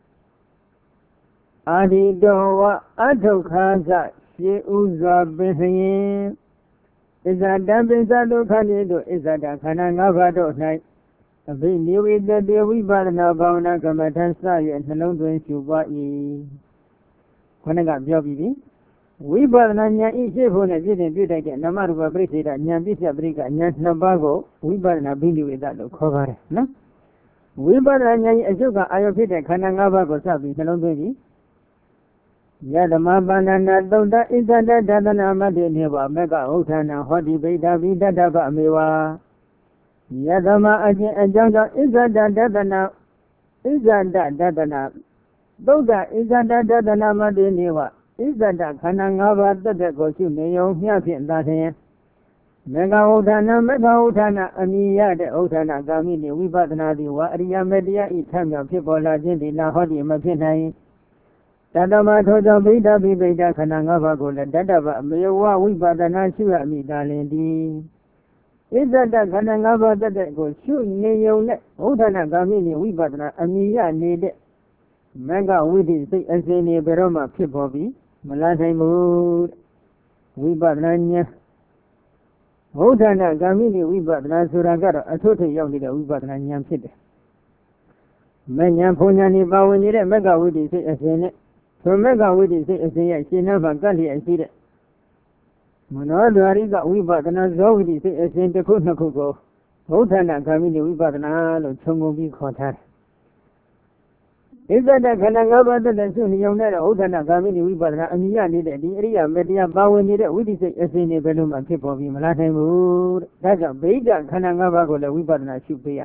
အာတိတောဝအထုခါသရှေဥစွာပင်လျင်ဣဇဒပိသတုခန္တီတုဣဇဒခန္ဓာ၅ပါးတို့၌အဘိနိဝိတတေဝိပဿနာဘာဝနာကမ္မထံစ၍နှလုံးသွင်းရှုပွား၏ခொနကပြောပြီးပြီဝိပဿနာဉာဏ်ဤရှိဖို့နဲ့ပြည့်စုံပြည့်တိုက်တဲ့နာမရူပပရိစ္ဆေဒဉာဏ်ပစ္စယပရိကဉာဏ်နှစ်ပါးကိုဝိပဿနာဘိနိဝေဒလို့ခေါ်ပါတယ်နော်ဝိပဿနာဉာဏ်ဤအကျုပ်ကအာယုဖြစ်တဲ့ခန္ဓာ၅ပါးကိုစပြီးနှလုံးသွင်းပြီးယသမပါဏနာသုတ်တဣဇဒဒသနာမတ္တိနေဝမကဥဋ္ဌာဏဟောတိဗိဒဗိတတဗအမေဝယသမအချင်းအကြောင်းကြောင့်ဣဇဒဒသနာဣဇဒဒသနာသုတ်တဣဇဒဒသနာမတ္တိနေဝဣဇဒခန္ဓာ၅ပါးတသက်ကိုရှုနေုံမျှဖြင့်သာလျှင်မေဃဥဋ္ဌာဏမေဃဥဋ္ဌာဏအမိယတဲ့ဥဋ္ဌာဏကာမိနေဝိပဿနာသည်ဝါအရိယမေတ္တရားဤထမြောက်ဖြစ်ပေါ်လာခြင်းသည်လာဟောတိမဖြစ်နိုင်တတမထိုကြောင့်ဗိဓပိဗိဓခန္ဓာ၅ပါးကိုလည်းတတဗအမေဝဝိပဿနာရှုရမည်သာလျှင်သည်ဣဇဒခန္ဓာ၅ပါးတသက်ကိုရှုနေုံနဲ့ဥဋ္ဌာဏကာမိနေဝိပဿနာအမိယနေတဲ့မေဃဝိတိစိတ်အစဉ်နေဘယ်တော့မှဖြစ်ပေါ်ပြီးမလာနိုင်ဘူးဝိပဿနာဉာဏ်ဘုဒ္ဓနာဂ ामि နိဝိပဿနာဆိုတာကတော့အထွတ်ထိပ်ရောက်နေတဲ့ဝိပဿနာဉာဏ်ဖြစ်တယ်မဉဏ်ဘုံဉာဏ်นี่ပါဝင်နေတဲ့မက္ကဝိတ္တိစိတ်အစဉ်နဲ့ဆိုမက္ကဝိတ္တိစိတ်အစဉ်ရဲ့ရှင်းနှမှာကတ်လျက်ရှိတဲ့မနောဒွာရိကဝိပဿနာဇောဝိတ္တိစိတ်အစဉ်တစ်ခုနှစ်ခုကိုဘုဒ္ဓနာဂ ामि နိဝိပဿနာလို့ခြုံငုံပြီးခေါ်ထားတယ်ဣဇဒခန္ဓာ၅ပါးတသက်ရှုနေုံနဲ့ဥဒ္ဒနာဂ ामि နိဝိပဿနာအမိယနေတဲ့ဒီအရိယာမေတ္တရားပါဝင်နေတဲ့ဝိသိစိတ်အစဉ်တွေဘယ်လိုမှဖြစ်ပေါ်ပြီးမလာနိုင်ဘူးတဲ့ဒါကြောင့်ဗိဓခန္ဓာ၅ပါးကိုလည်းဝိပဿနာရှုပေးရ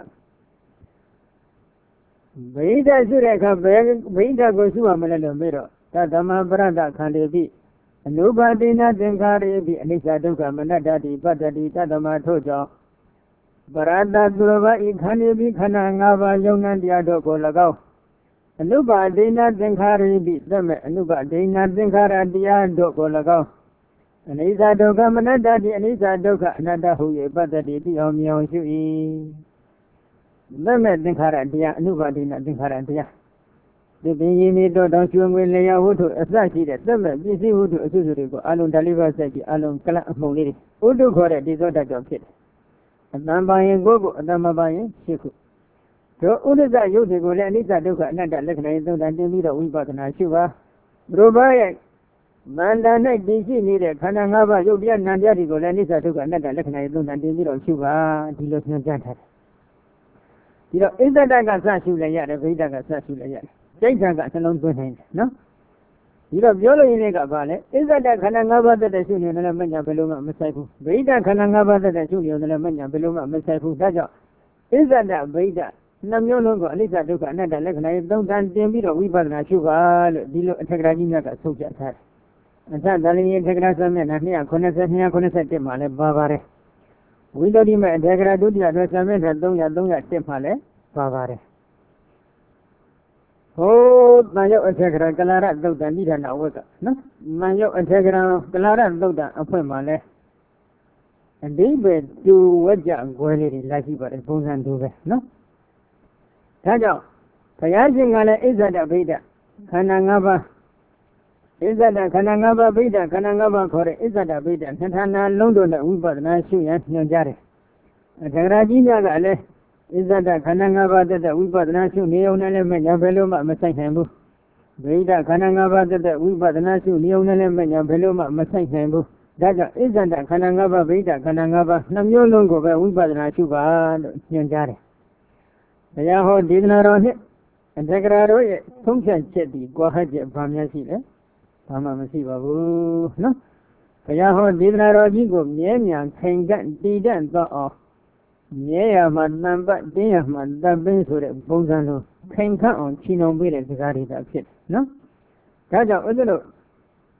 ဗိဓရှုတဲ့အခါဘယ်ဗိဓကိုရှုရမလဲလို့မေးတော့သတ္တမပရဒခန္တေပိအနုပါတိနာသင်္ခါရေပိအနိစ္စဒုက္ခမနတ္တတိပတ္တတိသတ္တမထို့ကြောင့်ပရဒသူရဘဤခန္တေပိခန္ဓာ၅ပါးယုံနာတရားတို့ကို၎င်းအနုပါဒိနာသင်္ခါရိပိသမဲ့အနုပါဒိနာသင်္ခါရတရားတို့ကို၎င်းအနိစ္စဒုက္ခမနတ္တတိအနိစ္စဒုက္ခအနတ္တဟု၍ပတ္တတိသိအောင်မြင်အောင်ရှု၏သမဲ့သင်္ခါရတရားအနုပါဒိနာသင်္ခါရတရားဒီပင်ရင်းနေတော့တောင်ကျွေးငွေလျာဝတ္ထုအစရှိတဲ့သမဲ့ပစ္စည်းဝတ္ထုအစုစုတွေကိုအလုံးဓာလေးပါးစိုက်ပြီးအလုံးကလအမှုန်လေးတွေဥဒ္ဓခေါ်တဲ့ဒီသောတကြောင့်ဖြစ်တယ်အတန်ပါရင်ကိုယ်ကိုအတန်မပါရင်ရှစ်ခုတို့ဥဒ္ဒဇယုတ်တွေကိုလည်းအနိစ္စဒုက္ခအနတ္တလက္ခဏာရေးသုံးတာတင်ပြီးတော့ဝိပဿနာရှုပါဘုရားရဲ့မန္တ၌တည်ရှိနေတဲ့ခန္ဓာ၅ပါးယုတ်တရားနာမ်တရားတွေကိုလည်းအနိစ္စဒုက္ခအနတ္တလက္ခဏာရေးသုံးတာတင်ပြီးတော့ရှုပါဒီလိုညွှန်ကြားထားတယ်ဒီတော့ဣဇဒကစရှုလည်းရတယ်ဗိဓကစရှုလည်းရတယ်စိတ်ဓာတ်ကနှလုံးသွင်းနိုင်တယ်နော်ဒီတော့ပြောလို့ရင်းလေးကဘာလဲဣဇဒခန္ဓာ၅ပါးသက်တဲ့ရှုနေတယ်လည်းမညာဘယ်လိုမှမဆိုင်ဘူးဗိဓခန္ဓာ၅ပါးသက်တဲ့ရှုနေတယ်လည်းမညာဘယ်လိုမှမဆိုင်ဘူးဒါကြောင့်ဣဇဒဗိဓနှမျိုးလုံးကိုအနိစ္စဒုက္ခအနတ္တလက္ခဏာရေးသုံးတန်တင်ပြီးတော့ဝိပဿနာရှုပါလို့ဒီလိုအထက်ကရာကြီးများကဆုံးဖြတ်ထားတယ်အထတလင်းရင်ထက်ကရာစမျက်နှာ၂၉၀ ၂၉၁မှာလည်းပါပါတယ်ဝိတ္တိမဲ့အထက်ကရာဒုတိယအတွက်စမျက်နှာ၃၀၀ ၃၀၁မှာလည်းပါပါတယ်ဟိုးတန်ရုပ်အထက်ကရာကလာရသုတ်တန်နိဒာနဝက်ကနော်မန်ရုပ်အထက်ကရာကလာရသုတ်တန်အဖွင့်မှာလည်းအဓိပ္ပာယ်တူဝကြကွဲလေးတွေလာရှိပါတယ်ပုံစံတူပဲနော်ဒါကြောင့်ဘုရားရှင်ကလည်းဣဇဒဗိဓခန္ဓာ၅ပါးဣဇဒခန္ဓာ၅ပါးဗိဓခန္ဓာ၅ပါးခေါ်တဲ့ဣဇဒဗိဓနှစ်ဌာနလုံးတို့နဲ့ဝိပဿနာရှုရန်ညွှန်ကြားတယ်အထက်ကရာကြီးများကလည်းဣဇဒခန္ဓာ၅ပါးတက်တဲ့ဝိပဿနာရှုနေုံနဲ့လည်းမညာဘယ်လိုမှမဆိုင်နိုင်ဘူးဗိဓခန္ဓာ၅ပါးတက်တဲ့ဝိပဿနာရှုနေုံနဲ့လည်းမညာဘယ်လိုမှမဆိုင်နိုင်ဘူးဒါကြောင့်ဣဇဒခန္ဓာ၅ပါးဗိဓခန္ဓာ၅ပါးနှစ်မျိုးလုံးကိုပဲဝိပဿနာရှုပါလို့ညွှန်ကြားတယ်တရားဟောဒေသနာတော်နဲ့အတက္ကရာတို့ရဲ့သုံးဖြတ်ချက်ဒီကွာဟချက်ဘာများရှိလဲဘာမှမရှိပါဘူးနော်တရားဟောဒေသနာတော်ကြီးကိုမြဲမြံခိုင်ကန့်တည်တံ့သောအောင်မြဲရမှာတန်ပတ်တင်းရမှာတပ်ပင်းဆိုတဲ့ပုံစံလိုခိုင်ခန့်အောင်ချီနှောင်ပေးတဲ့စကားတွေသာဖြစ်တယ်နော်ဒါကြောင့်ဥဒ္ဒလို့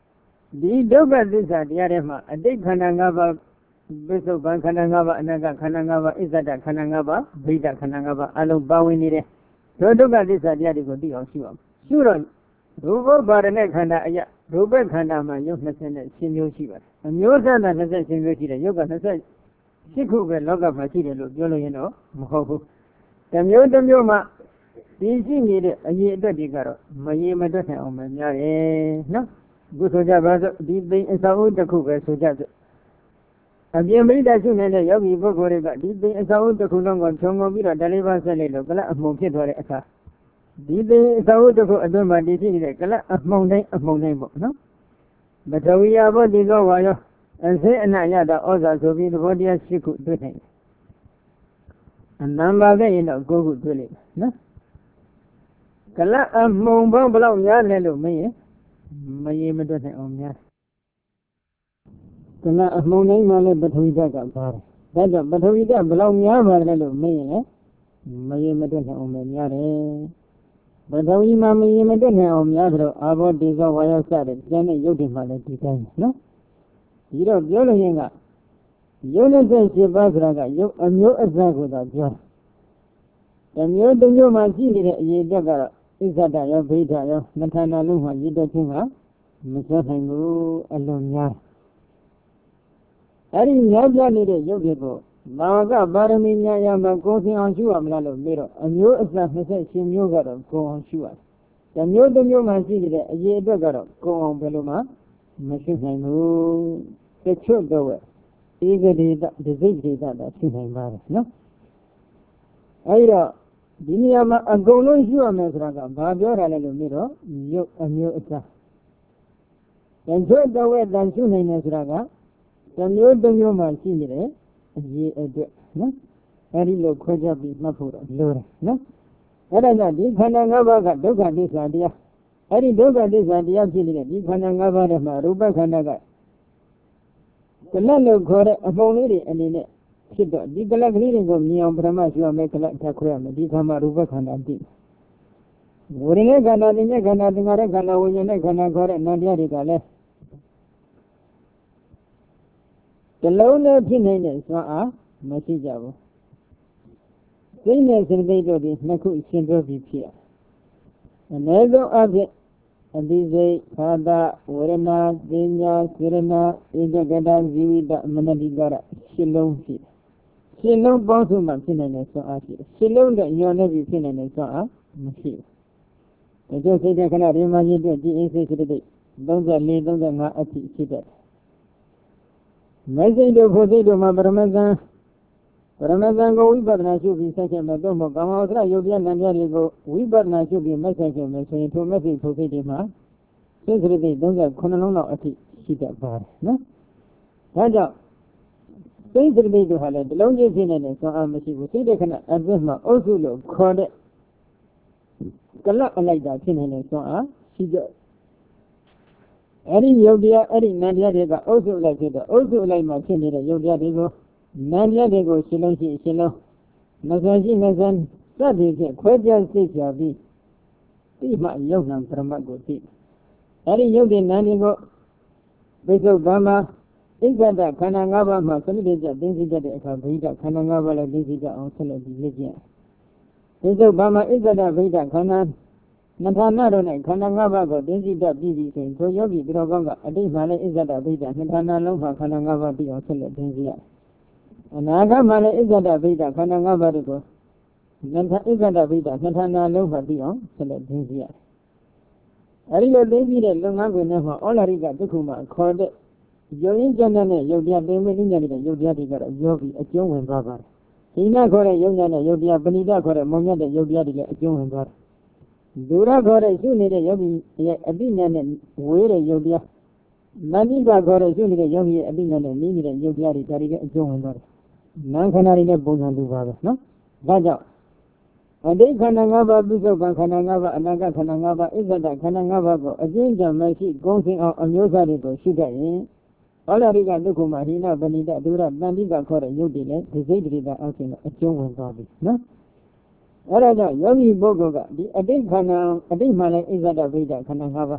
ဒီဒုက္ခသစ္စာတရားထဲမှာအတိတ်ခန္ဓာ၅ပါးပစ္စုပန်ခန္ဓာ၅ပါးအနာဂတ်ခန္ဓာ၅ပါးအစ္ဆဒခန္ဓာ၅ပါးဗိဒခန္ဓာ၅ပါးအလုံးပါဝင်နေတယ်ဒုဒုက္ခသစ္စာတရားတွေကိုသိအောင်ရှုအောင်ရှုတော့ရူပဘာရနဲ့ခန္ဓာအရာရူပခန္ဓာမှာယုတ်၂၀နဲ့ရှင်းမျိုးရှိပါတယ်အမျိုးအစားသာ၂၀ရှင်းမျိုးရှိတယ်ယုတ်က၂၈ခုပဲလောကမှာရှိတယ်လို့ပြောလို့ရင်တော့မဟုတ်ဘူးတစ်မျိုးတစ်မျိုးမှာဒီရှိနေတဲ့အရေးအတွက်တွေကတော့မရေမတွက်နိုင်အောင်မများတယ်နော်အခုဆိုကြပါစို့ဒီသိအစာအုပ်တစ်ခုပဲဆိုကြစို့အပြင်မိတ္တရှုနေတဲ့ယောဂီပုဂ္ဂိုလ်တွေကဒီသိအစာအုပ်တစ်ခုလုံးကိုဖြုံငုံပြီးတော့ဓာလေးပါးဆက်လိုက်လို့ကလပ်အမှုန်ဖြစ်သွားတဲ့အခါဒီသိအစာအုပ်တစ်ခုအတွင်းမှာတည်ရှိနေတဲ့ကလပ်အမှုန်တိုင်းအမှုန်တိုင်းပေါ့နော်ပထဝီယဘောတိသောဝါယောအစေအနယတာဩဇာဆိုပြီးသဘောတရား၈ခုတွေ့နိုင်တယ်အနံပါခဲ့ရင်တော့၉ခုတွေ့လိမ့်မယ်နော်ကလပ်အမှုန်ပေါင်းဘယ်လောက်များလဲလို့မင်းရင်မရေမတွက်နိုင်အောင်များကလပ်အမှုန်တိုင်းမှာလည်းပထဝီဓာတ်ကပါတယ်ဒါကြောင့်ပထဝီဓာတ်ဘယ်လောက်များပါလဲလို့မင်းရင်လည်းမရေမတွက်နိုင်အောင်များတယ်ပထဝီမှာမရေမတွက်နိုင်အောင်များဆိုတော့အာဘောတေဇောဝါယောစတဲ့ကျန်တဲ့ရုပ်တွေမှာလည်းဒီတိုင်းနော်ဒီတော့ပြောလို့ရင်ကရုပ်၂၈ပါးဆိုတာကရုပ်အမျိုးအစားကိုသာပြောတယ်။မျိုးတစ်မျိုးမှရှိနေတဲ့အရေးအတွက်ကတော့ဣဇဒရောဗိဓရောမထာနာလုံးမှာရည်တက်ခြင်းကမစွမ်းနိုင်ဘူးအလွန်များအဲ့ဒီများပြနေတဲ့ရုပ်တွေကိုဘာဝကပါရမီညာရမှာကိုယ်စင်အောင်ရှုရမလားလို့ပြီးတော့အမျိုးအစား၂၈မျိုးကတော့ကိုယ်အောင်ရှုရတယ်။တစ်မျိုးတစ်မျိုးမှရှိနေတဲ့အရေးအတွက်ကတော့ကိုယ်အောင်ဘယ်လိုမှမရှိနိုင်ဘူးတချို့တော့ဧကဒေသဒိဋ္ဌိဒေသတာရှိနိုင်ပါတယ်နော်အဲဒီတော့ဒီနေရာမှာအကုန်လုံးရှိရမယ်ဆိုတာကဘာပြောတာလဲလို့မြင်တော့ရုပ်အမျိုးအစားတချို့တော့တန်ရှိနိုင်တယ်ဆိုတာကတစ်မျိုးတစ်မျိုးမှရှိနေတယ်အရေးအတွက်နော်အဲဒီလိုခွဲခြားပြီးမှတ်ဖို့တော့လိုတယ်နော်အဲဒါကြောင့်ဒီခန္ဓာ၅ပါးကဒုက္ခသစ္စာတရားအဲ့ဒီဒုက္ခသစ္စာတရားဖြစ်နေတဲ့ဒီခန္ဓာ၅ပါးထဲမှာရူပခန္ဓာကကလတ်လို့ခေါ်တဲ့အပုံလေးတွေအနေနဲ့ဖြစ်တော့ဒီကလတ်ကလေးတွေကိုမြင်အောင်ပထမရှိရမယ်ကလတ်ထပ်ခွဲရမယ်ဒီခါမှာရူပခန္ဓာသိဝိညာဉ်ခန္ဓာသင်္ညခန္ဓာသင်္ခါရခန္ဓာဝိညာဉ်နဲ့ခန္ဓာခေါ်တဲ့နာမ်တရားတွေကလည်းတလုံးနဲ့ဖြစ်နေတဲ့စွမ်းအားမရှိကြဘူးစိတ်နဲ့စိတ်သိတို့ဒီနှစ်ခုရှင်းပြပြီးဖြစ်ရအနည်းဆုံးအဖြစ်အတိစိတ်ခါဒဝရဏပညာစေရဏဧကဂတဇီဝိတမနတိကာရရှင်းလုံးဖြစ်ရှင်းလုံးပေါင်းစုမှဖြစ်နိုင်တဲ့စွမ်းအားရှိတယ်ရှင်းလုံးတဲ့ညော်နေပြီးဖြစ်နိုင်တဲ့စွမ်းအားမရှိဘူးဒါကြောင့်စိတ်တဲ့ခဏဒီမှာရည်တဲ့ဒီအိစိတ်စိတ်တဲ့၃၄ ၃၅အထိဖြစ်တဲ့မိုက်စိတ်တို့ဖို့စိတ်တို့မှာပရမဇန်ပရမဇန်ကိုဝိပဿနာရှုပြီးဆက်ချက်မဲ့တော့မကာမဝဆရာယုတ်ပြနံပြတွေကိုဝိပဿနာရှုပြီးမဆက်ချက်မဲ့ဆိုရင်ထိုမဲ့စိတ်ထိုစိတ်တွေမှာစိတ်စိတ်၃၉လုံးလောက်အထိရှိတတ်ပါတယ်နော်ဒါကြောင့်စိတ်စိတ်တို့ဟာလည်းတလုံးချင်းဖြစ်နေတဲ့စွမ်းအားမရှိဘူးစိတ်တဲ့ခဏအပြစ်မှာအုပ်စုလို့ခေါ်တဲ့ကလပ်အလိုက်တာဖြစ်နေတဲ့စွမ်းအားရှိကြအဲ့ဒီယုတ်တရားအဲ့ဒီနံတရားတွေကအုပ်စုလိုက်ဖြစ်တော့အုပ်စုလိုက်မှာဖြစ်နေတဲ့ယုတ်တရားတွေကိုနံတရားတွေကိုရှင်းလုံးရှိရှင်းလုံးမဆန်ရှိမဆန်စသည်ဖြင့်ခွဲခြားသိချပြီးဒီမှာယုတ်နံပရမတ်ကိုသိအဲ့ဒီယုတ်တဲ့နံတွေကိုပိဿုဗမ္မာဣဇဒခန္ဓာ၅ပါးမှာစနစ်တကျသိသိတတ်တဲ့အခါဗိဒခန္ဓာ၅ပါးလည်းသိသိတတ်အောင်ဆက်လက်ပြီးလေ့ကျင့်ပိဿုဗမ္မာဣဇဒဗိဒခန္ဓာနထာနာတို့နဲ့ခန္ဓာ၅ပါးကိုသိသိတတ်ပြီးပြီဆိုရင်ထိုယောဂီသူတော်ကောင်းကအတိတ်မှာလည်းဣဇဒဗိဒနထာနာလုံးမှာခန္ဓာ၅ပါးပြီးအောင်ဆက်လက်သိသိရအနာဂတ်မှာလည်းဣဇဒဗိဒခန္ဓာ၅ပါးတို့ကိုနထာဣဇဒဗိဒနထာနာလုံးမှာပြီးအောင်ဆက်လက်သိသိရအဲဒီလိုသိပြီးတဲ့လုပ်ငန်းခွင်ထဲမှာဩလာရိကဒုက္ခမှာခေါ်တဲ့ယုံရင်ကျမ်းတဲ့ယုတ်တရားသိမင်းဉာဏ်တဲ့ယုတ်တရားတွေကတော့ယောဂီအကျုံးဝင်သွားပါတယ်။ဒီနာခေါ်တဲ့ယုံဉာဏ်တဲ့ယုတ်တရားပဏိဒခေါ်တဲ့မုံမြတ်တဲ့ယုတ်တရားတွေလည်းအကျုံးဝင်သွားတယ်။ဒုရခေါ်တဲ့ရှုနေတဲ့ယောဂီရဲ့အတိညာနဲ့ဝေးတဲ့ယုတ်တရားမဏိကခေါ်တဲ့ရှုနေတဲ့ယောဂီရဲ့အတိညာနဲ့နီးနေတဲ့ယုတ်တရားတွေဒါတွေလည်းအကျုံးဝင်သွားတယ်။နာမ်ခန္ဓာတွေနဲ့ပုံစံတူပါပဲနော်။ဒါကြောင့်အတိတ်ခန္ဓာ၅ပါးပိဿုပံခန္ဓာ၅ပါးအနာဂတ်ခန္ဓာ၅ပါးဣဇဒခန္ဓာ၅ပါးကိုအကျဉ်းချမရှိကုန်းစင်အောင်အမျိုးသားတွေကိုရှုတတ်ရင်ဩလာရိကဒုက္ခမှာဟိနပဏိတဒုရတန်တိကခေါ်တဲ့ယုတ်တွေလည်းဒီစိတ်တိတာအောက်ခြင်းအကျုံးဝင်သွားပြီနော်အဲဒါကြောင့်ယောဂီပုဂ္ဂိုလ်ကဒီအတိတ်ခန္ဓာအတိတ်မှာလည်းဣဇဒဗိဒခန္ဓာ၅ပါး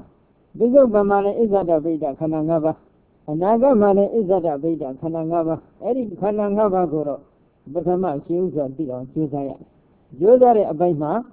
ပိဿုပံမှာလည်းဣဇဒဗိဒ္ဓခန္ဓာ၅ပါးအနာဂတ်မှာလည်းဣဇဒဗိဒ္ဓခန္ဓာ၅ပါးအဲ့ဒီခန္ဓာ၅ပါးကိုတော့ပထမရှိဥစွာသိအောင်ကြိုးစားရတယ်ကြိုးစားတဲ့အပိုင်းမှာ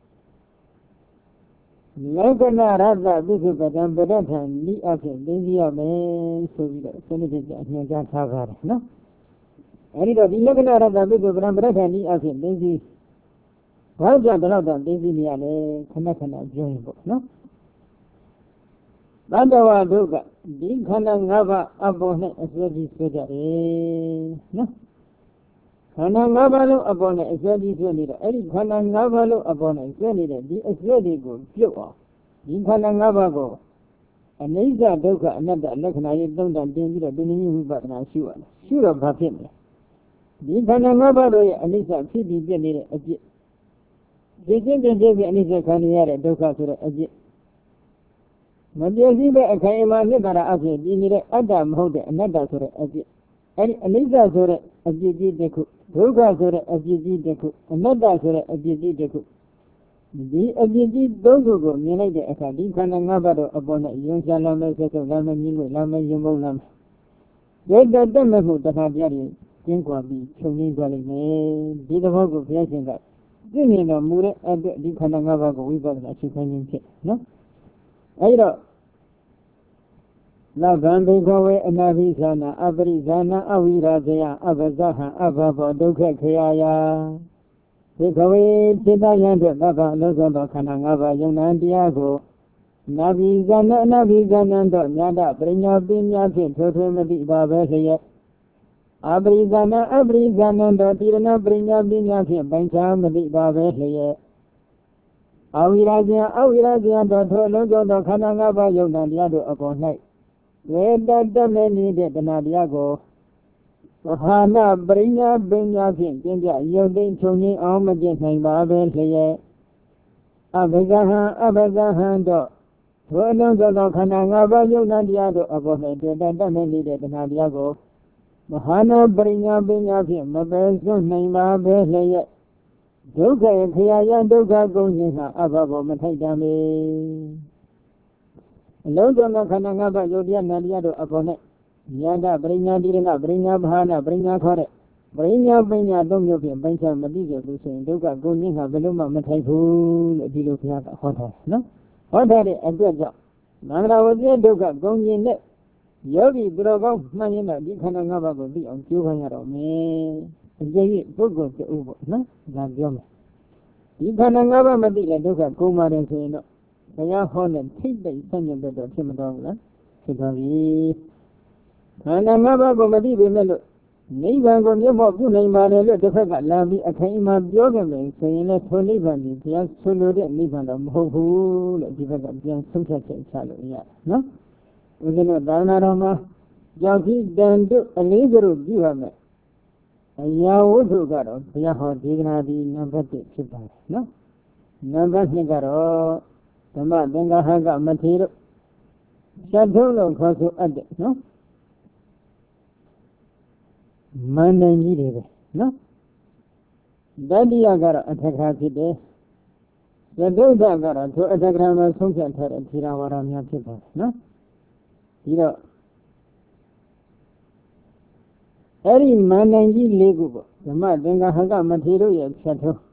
လက္ခဏာရတ္တပိစုပတံပဋ္ဌာန်ဤအဖြစ်သိသိရမယ်ဆိုပြီးတော့စနစ်တကျညွှန်ကြားထားပါတယ်နော်အဲဒီတော့ဒီလက္ခဏာရတ္တပိစုပတံပဋ္ဌာန်ဤအဖြစ်သိသိဘာကြောင့်ဒီလောက်တော့သိသိနေရလဲခဏခဏပြောရင်ပေါ့နော်တတ္တဝါတို့ကဒီခန္ဓာ၅ပါးအပေါ်၌အစွဲကြီးဆွဲကြတယ်နော်ခန္ဓာ၅ပါးလုံးအပေါ်နဲ့အစွဲကြီးဆွဲနေတော့အဲ့ဒီခန္ဓာ၅ပါးလုံးအပေါ်နဲ့ဆွဲနေတဲ့ဒီအစွဲတွေကိုပြုတ်အောင်ဒီခန္ဓာ၅ပါးကိုအနိစ္စဒုက္ခအနတ္တလက္ခဏာရေးသုံးတန်တင်ပြီးတော့ဒီနည်းဝိပဿနာရှုရတယ်ရှုတော့ဘာဖြစ်လဲဒီခန္ဓာ၅ပါးတို့ရဲ့အနိစ္စဖြစ်ပြီးပြည့်နေတဲ့အပြစ်ဒီချင်းချင်းချင်းအနိစ္စခံရတဲ့ဒုက္ခဆိုတဲ့အပြစ်မပြည့်စည်တဲ့အခိုင်အမာမြတ်တာအဖြစ်ဒီနေတဲ့အတ္တမဟုတ်တဲ့အနတ္တဆိုတဲ့အပြစ်အဲ့ဒီအနိစ္စဆိုတဲ့အပြစ်ကြီးတစ်ခုဒုက္ခဆိုတဲ့အပြစ်ကြီးတစ်ခုအနတ္တဆိုတဲ့အပြစ်ကြီးတစ်ခုဒီအပြစ်ကြီးသုံးခုကိုမြင်လိုက်တဲ့အခါဒီခန္ဓာ၅ပါးတော့အပေါ်နဲ့ယုံချလာမယ်ဆက်ဆုပ်လာမယ်မြင်လို့လာမယ်ယုံမုန်းလာမယ်ဒီတတ်တတ်မဲ့မှုတခါပြရတယ်ကျင်းကွာပြီးချုပ်ငင်းသွားလိမ့်မယ်ဒီသဘောကိုဘုရားရှင်ကသိမြင်တော်မူတဲ့အတွက်ဒီခန္ဓာ၅ပါးကိုဝိပဿနာရှုခိုင်းခြင်းဖြစ်နော်အဲဒီတော့လဗ္ဗံဘိခဝေအနာဘိသနာအပရိဇာနာအဝိရာဇယအပဇဟံအဘဘောဒုက္ခခရာယဘိခဝေစိတ္တယံတို့သဗ္ဗအလုံးစုံသောခန္ဓာ၅ပါးယုံနာတရားကိုနာဘိဇာနာအနာဘိဇာနာတို့မြတ်တပရိညာပညာဖြင့်ထိုထွင်းမသိပါပဲလျက်အပရိဇာနာအပရိဇာနာတို့တိရဏပရိညာပညာဖြင့်ပိုင်းခြားမသိပါပဲလျက်အဝိရာဇယအဝိရာဇယတို့ထိုအလုံးစုံသောခန္ဓာ၅ပါးယုံနာတရားတို့အပေါ်၌ဝေတတ္တမေနေတဲ့တဏှာတရားကိုဝဟာနပရိညာပညာဖြင့်ကျင့်ကြရုပ်သိမ်းချုပ်ငြိမ်းအောင်မကျင့်နိုင်ပါပဲလျက်အဘဂဟံအဘဂဟံတို့ထိုအလုံးစုံသောခန္ဓာ၅ပါးယုံနာတရားတို့အပေါ်၌တွေ့တတ်တတ်နေတဲ့တဏှာတရားကိုမဟာနပရိညာပညာဖြင့်မပယ်စွန့်နိုင်ပါပဲလျက်ဒုက္ခခရာယဒုက္ခကုန်ခြင်းဟာအဘဘောမထိုက်တမ်းပေအလုံးစုံသောခန္ဓာ၅ပါးယုတ်တရားနာတရားတို့အပေါ်၌ဉာဏပရိညာတိရဏပရိညာဘာနာပရိညာခေါ်တဲ့ပရိညာပညာသုံးမျိုးဖြင့်ပိုင်းခြားမသိကြဘူးဆိုရင်ဒုက္ခကုန်ခြင်းဟာဘယ်လိုမှမထိုက်ဘူးလို့ဒီလိုဘုရားကဟောထားတယ်နော်ဟောထားတဲ့အတွက်ကြောင့်မင်္ဂလာဝတိဒုက္ခကုန်ခြင်းနဲ့ယောဂီသူတော်ကောင်းမှန်ရင်တော့ဒီခန္ဓာ၅ပါးကိုသိအောင်ကြိုးပမ်းရတော့မယ်အကျဉ်းပုဂ္ဂိုလ်တူပေါ့နော်ဒါပြောမယ်ဒီခန္ဓာ၅ပါးမသိတဲ့ဒုက္ခကုန်ပါတယ်ဆိုရင်တော့ဘုရားဟောတဲ့ထိတ်တိတ်ဆန့်ကျင်ဘက်တော့ဖြစ်မတော်ဘူးလားဖြစ်တော်ပြီခန္ဓာ၅ပါးကိုမသိပေမဲ့လို့နိဗ္ဗာန်ကိုမျက်မှောက်ပြုနိုင်ပါတယ်လို့တစ်ဖက်ကလာပြီးအခိုင်အမာပြောကြမယ်ဆိုရင်လည်းထိုနိဗ္ဗာန်ကြီးဘုရားဆိုလိုတဲ့နိဗ္ဗာန်တော့မဟုတ်ဘူးလို့ဒီဘက်ကပြန်ဆုံးဖြတ်ချက်ချလို့ရတယ်နော်ဦးဇင်းတို့သာသနာတော်မှာကြောင့်ဒီတန်တို့အလေးစရုပ်ပြုရမယ်အရာဝတ္ထုကတော့ဘုရားဟောဒေသနာဒီနံပါတ်၁ဖြစ်ပါတယ်နော်နံပါတ်၂ကတော့ဓမ္မသင်္ဃဟကမထေရသတ်ထုံးလို့ခေါ်ဆိုအပ်တယ်နော်မန္တန်ကြီးတွေပဲနော်တတိယကတော့အထက်ကဖြစ်တယ်သဒ္ဒုဒ္ဒကတော့ထိုအထက်ကမှာဆုံးဖြတ်ထားတဲ့ထေရဝါဒများဖြစ်ပါတယ်နော်ဒီတော့အဲ့ဒီမန္တန်ကြီး၄ခုပေါ့ဓမ္မသင်္ဃဟကမထေရရဲ့သတ်ထုံး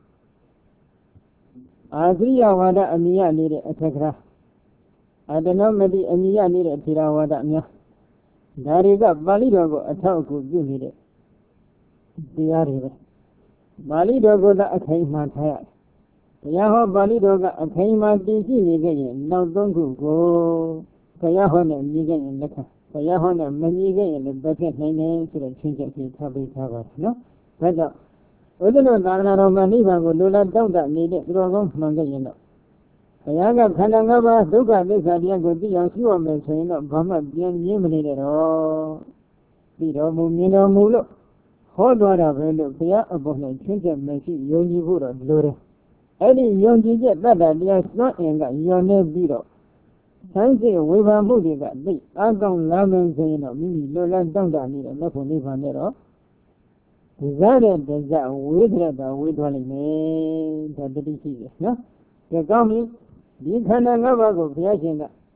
အာသရိယဝါဒအမိယနေတဲ့အထက်ကရာအတနောမတိအမိယနေတဲ့ထေရဝါဒများဒါတွေကပါဠိတော်ကိုအထောက်အကူပြုနေတဲ့တရားတွေပဲပါဠိတော်ကိုသာအခိုင်အမာထားရတယ်တရားဟောပါဠိတော်ကအခိုင်အမာတည်ရှိနေခဲ့ရင်နောက်သုံးခုကိုဘုရားဟောနဲ့မြည်ခဲ့ရင်လက်ခံဘုရားဟောနဲ့မမြည်ခဲ့ရင်လည်းဘယ်ဖြစ်နိုင်လဲဆိုတဲ့ချင်းချက်ချင်းထားပေးထားပါတယ်နော်ဒါကြောင့်ဥဒ္ဒနောသာသနာတော်မှာနိဗ္ဗာန်ကိုလိုလားတောင့်တနေတဲ့သူတော်ကောင်းမှန်ခဲ့ရင်တော့ဘုရားကခန္ဓာ၅ပါးဒုက္ခသစ္စာတရားကိုသိအောင်ရှုရမယ်ဆိုရင်တော့ဘာမှပြန်မြင်မနေနဲ့တော့ပြီးတော်မူမြင်တော်မူလို့ဟောသွားတာပဲလို့ဘုရားအပေါ်နဲ့ချင်းချက်မရှိယုံကြည်ဖို့တော့လိုတယ်အဲ့ဒီယုံကြည်ချက်တတ်တာတရားစွန့်အင်ကယုံနေပြီးတော့ဆန်းစစ်ဝေဖန်မှုတွေကသိအကောင်းလာမယ်ဆိုရင်တော့မိမိလိုလားတောင့်တနေတဲ့လက်ဖို့နိဗ္ဗာန်နဲ့တော့ဒီစားတဲ့တဇဝေဒရတာဝေသွားလိမ့်မယ်ဒါတတိရှိတယ်နော်ဒါကောင်းပြီဒီခန္ဓာ၅ပါးကိုဘုရားရှင်က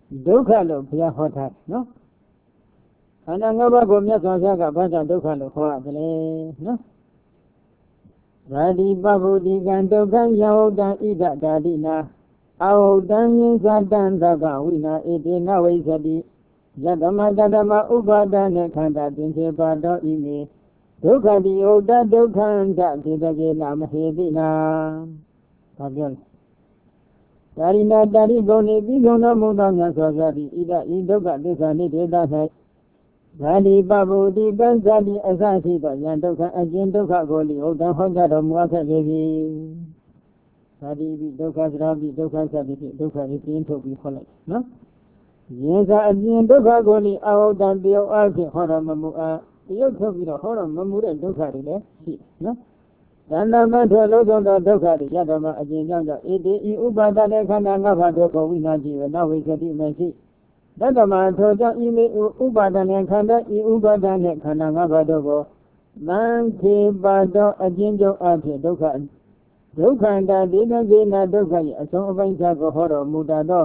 ဒုက္ခလို့ဘုရားဟောထားတယ်နော်ခန္ဓာငါးပါးကိုမြတ်စွာဘုရားကဘာကြောင့်ဒုက္ခလို့ခေါ်ရတယ်လဲနော်ဗာတိပဗ္ဗုတိကံဒုက္ခယဝတ္တဣဒဓာတိနာအဝတ္တံယသတံသဗ္ဗဝိနာဧတေနဝိသတိယတမတတမဥပါဒနေခန္ဓာသင်္ခေပါတော်ဤမေဒုက္ခတိဥဒ္ဒဒုက္ခန္တသေတကေနမဟေတိနာဘာပြောလဲဒါရိနာတာရိဂုဏ်ဤပြီးဆုံးသောမူသောမြတ်စွာဘုရားသည်ဣဒဤဒုက္ခသစ္စာနိဒေသ၌ဗာတိပဗ္ဗုတိပန်းဇာတိအစရှိသောယံဒုက္ခအကျဉ်ဒုက္ခကိုလိဟုတ်တံဟောကြားတော်မူအပ်ခဲ့ပြီဗာတိပိဒုက္ခသရာပိဒုက္ခသတိပိဒုက္ခကိုပြင်းထုတ်ပြီးဟောလိုက်နော်ယင်စာအကျဉ်ဒုက္ခကိုလိအဟုတ်တံတယောက်အဖြစ်ဟောတော်မမူအားတယောက်ထုတ်ပြီးတော့ဟောတော်မမူတဲ့ဒုက္ခတွေလည်းရှိနော်တဏ္ဍမထွယ်လုံးစုံသောဒုက္ခတွေရတော်မှာအကျဉ်းကြောင့်ကြောင့်ဣတိဤဥပါဒတဲ့ခန္ဓာငါးပါးတို့ကိုဝိနာတိဝနဝိသတိမရှိတတ္တမထိုကြောင့်ဤမေဥပါဒနဲ့ခန္ဓာဤဥပါဒနဲ့ခန္ဓာငါးပါးတို့ကိုသံခေပါတော်အကျဉ်းချုပ်အဖြစ်ဒုက္ခဒုက္ခန္တာဒေနကေနဒုက္ခ၏အဆုံးအပိုင်းခြားကိုဟောတော်မူတတ်သော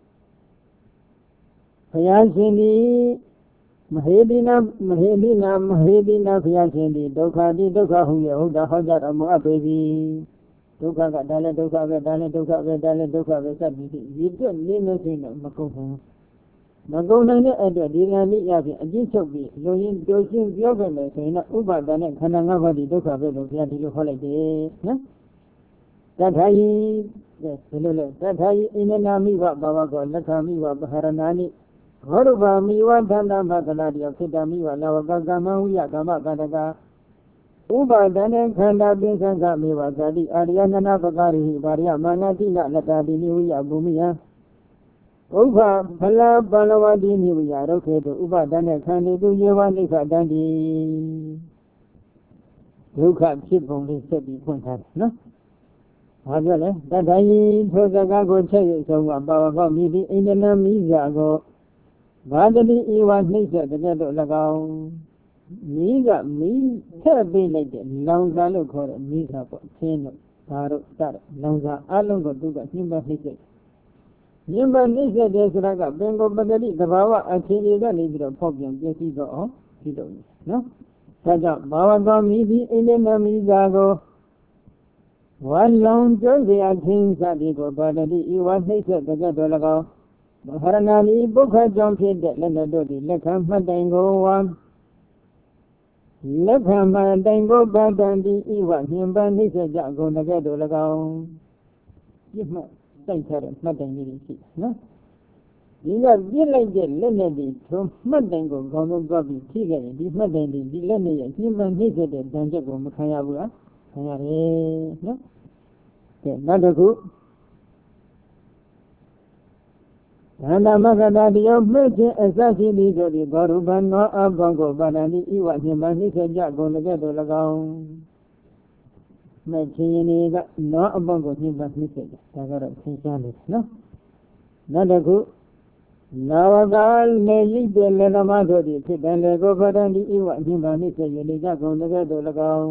ဘုရားရှင်သည်မဟေတိနာမဟေတိနာမဟေတိနာဘုရားရှင်သည်ဒုက္ခတိဒုက္ခဟု၍ဟုတ်တာဟောကြားတော်မူအပ်ပေပြီဒုက္ခကဒါလည်းဒုက္ခပဲဒါလည်းဒုက္ခပဲဒါလည်းဒုက္ခပဲစသည်ဖြင့်ဒီပြည့်နေနေခြင်းတော့မကုန်ဘူးမကုန်နိုင်တဲ့အတွက်ဒီကံလေးရဖြင့်အကျဉ်းချုပ်ပြီးလူရင်းပြောရှင်းပြောခဲ့မယ်ဆိုရင်တော့ဥပါဒနဲ့ခန္ဓာငါးပါးဒီဒုက္ခပဲလို့ဘုရားဒီလိုဟောလိုက်တယ်နော်တထာယီဒီလိုလေတထာယီအိနနာမိဘဘာဝကောလက်ခမိဘပဟရဏာနိဘောရူပမိဝသန္တမကလာတိယခိတမိဝလာဝကကမ္မဝိယကမ္မကတကဥပါဒနဲ့ခန္ဓာပင်စံကမေဝဇာတိအာရိယနာပကာရိဟိဗာရိယမာနတိနလတ္တာတိနိဝိယဘူမိယဥပ္ပဖလပလဝတိနိဝိယရုခေတုဥပါဒနဲ့ခန္ဓာသူယေဝနိခတံတိဒုက္ခဖြစ်ပုံလေးဆက်ပြီးဖွင့်ထားတယ်နော်ဘာပြောလဲတတ္တယီထိုစကားကိုချက်ရဆုံးကပါဝကောမိတိအိန္ဒနမိဇာကိုဘာတတိဧဝနှိစ္စတကယ်တော့၎င်းမိကမိထက်ပေးလိုက်တဲ့လောင်စာလို့ခေါ်တဲ့မိစာပေါ့အချင်းတို့ဘာတို့စတဲ့လောင်စာအလုံးကိုသူကညှင်းပနှိစ္စညှင်းပနှိစ္စတယ်ဆိုတာကပင်ကိုပတ္တိသဘာဝအခြေအနေကနေပြီးတော့ဖောက်ပြန်ပြည့်စည်တော့အောင်ဒီလိုနော်ဒါကြောင့်ဘာဝကောမိတိအိန္ဒနမိဇာကိုဝါလောင်ကျွမ်းเสียခြင်းစသည်ကိုဘာတတိဧဝနှိစ္စတကယ်တော့၎င်းမဟာရဏာမိပုခ္ခကြောင့်ဖြစ်တဲ့လက်နဲ့တို့သည်လက်ခံမှတ်တိုင်ကိုဝါလက်ခံမှတ်တိုင်ကိုပတန်တိဤဝညင်ပန်နှိစ္စကြအကုန်တကယ်တို့၎င်းပြစ်မှတ်တိုက်ထားတဲ့မှတ်တိုင်ကြီးရှိနော်ဒီကပြစ်လိုက်တဲ့လက်နဲ့ဒီထုံမှတ်တိုင်ကိုခေါင်းဆုံးသွားပြီးထိခဲ့ရင်ဒီမှတ်တိုင်ဒီဒီလက်နဲ့ရဲ့ညင်ပန်နှိစ္စတဲ့တန်ချက်ကိုမခံရဘူးလားခံရတယ်နော်ကဲနောက်တစ်ခုသန္တာမဂ္ဂတာတယောမဲ့ခြင်းအစရှိသည်ဆိုသည်ဘောရူပနောအဘောကိုပါဏတိဤဝညင်ပနှိစ္စကြကုန်လည်းကဲ့သို့၎င်းမဲ့ခြင်းရင်ကနောအဘောကိုညင်ပနှိစ္စကြဒါကတော့သင်ရှားနေတယ်နော်နောက်တစ်ခုနာဝကလေရိပ်တဲ့လေသမားတို့သည်ဖြစ်တယ်လေကိုပါဏတိဤဝညင်ပနှိစ္စ၍နေကြကုန်လည်းကဲ့သို့၎င်း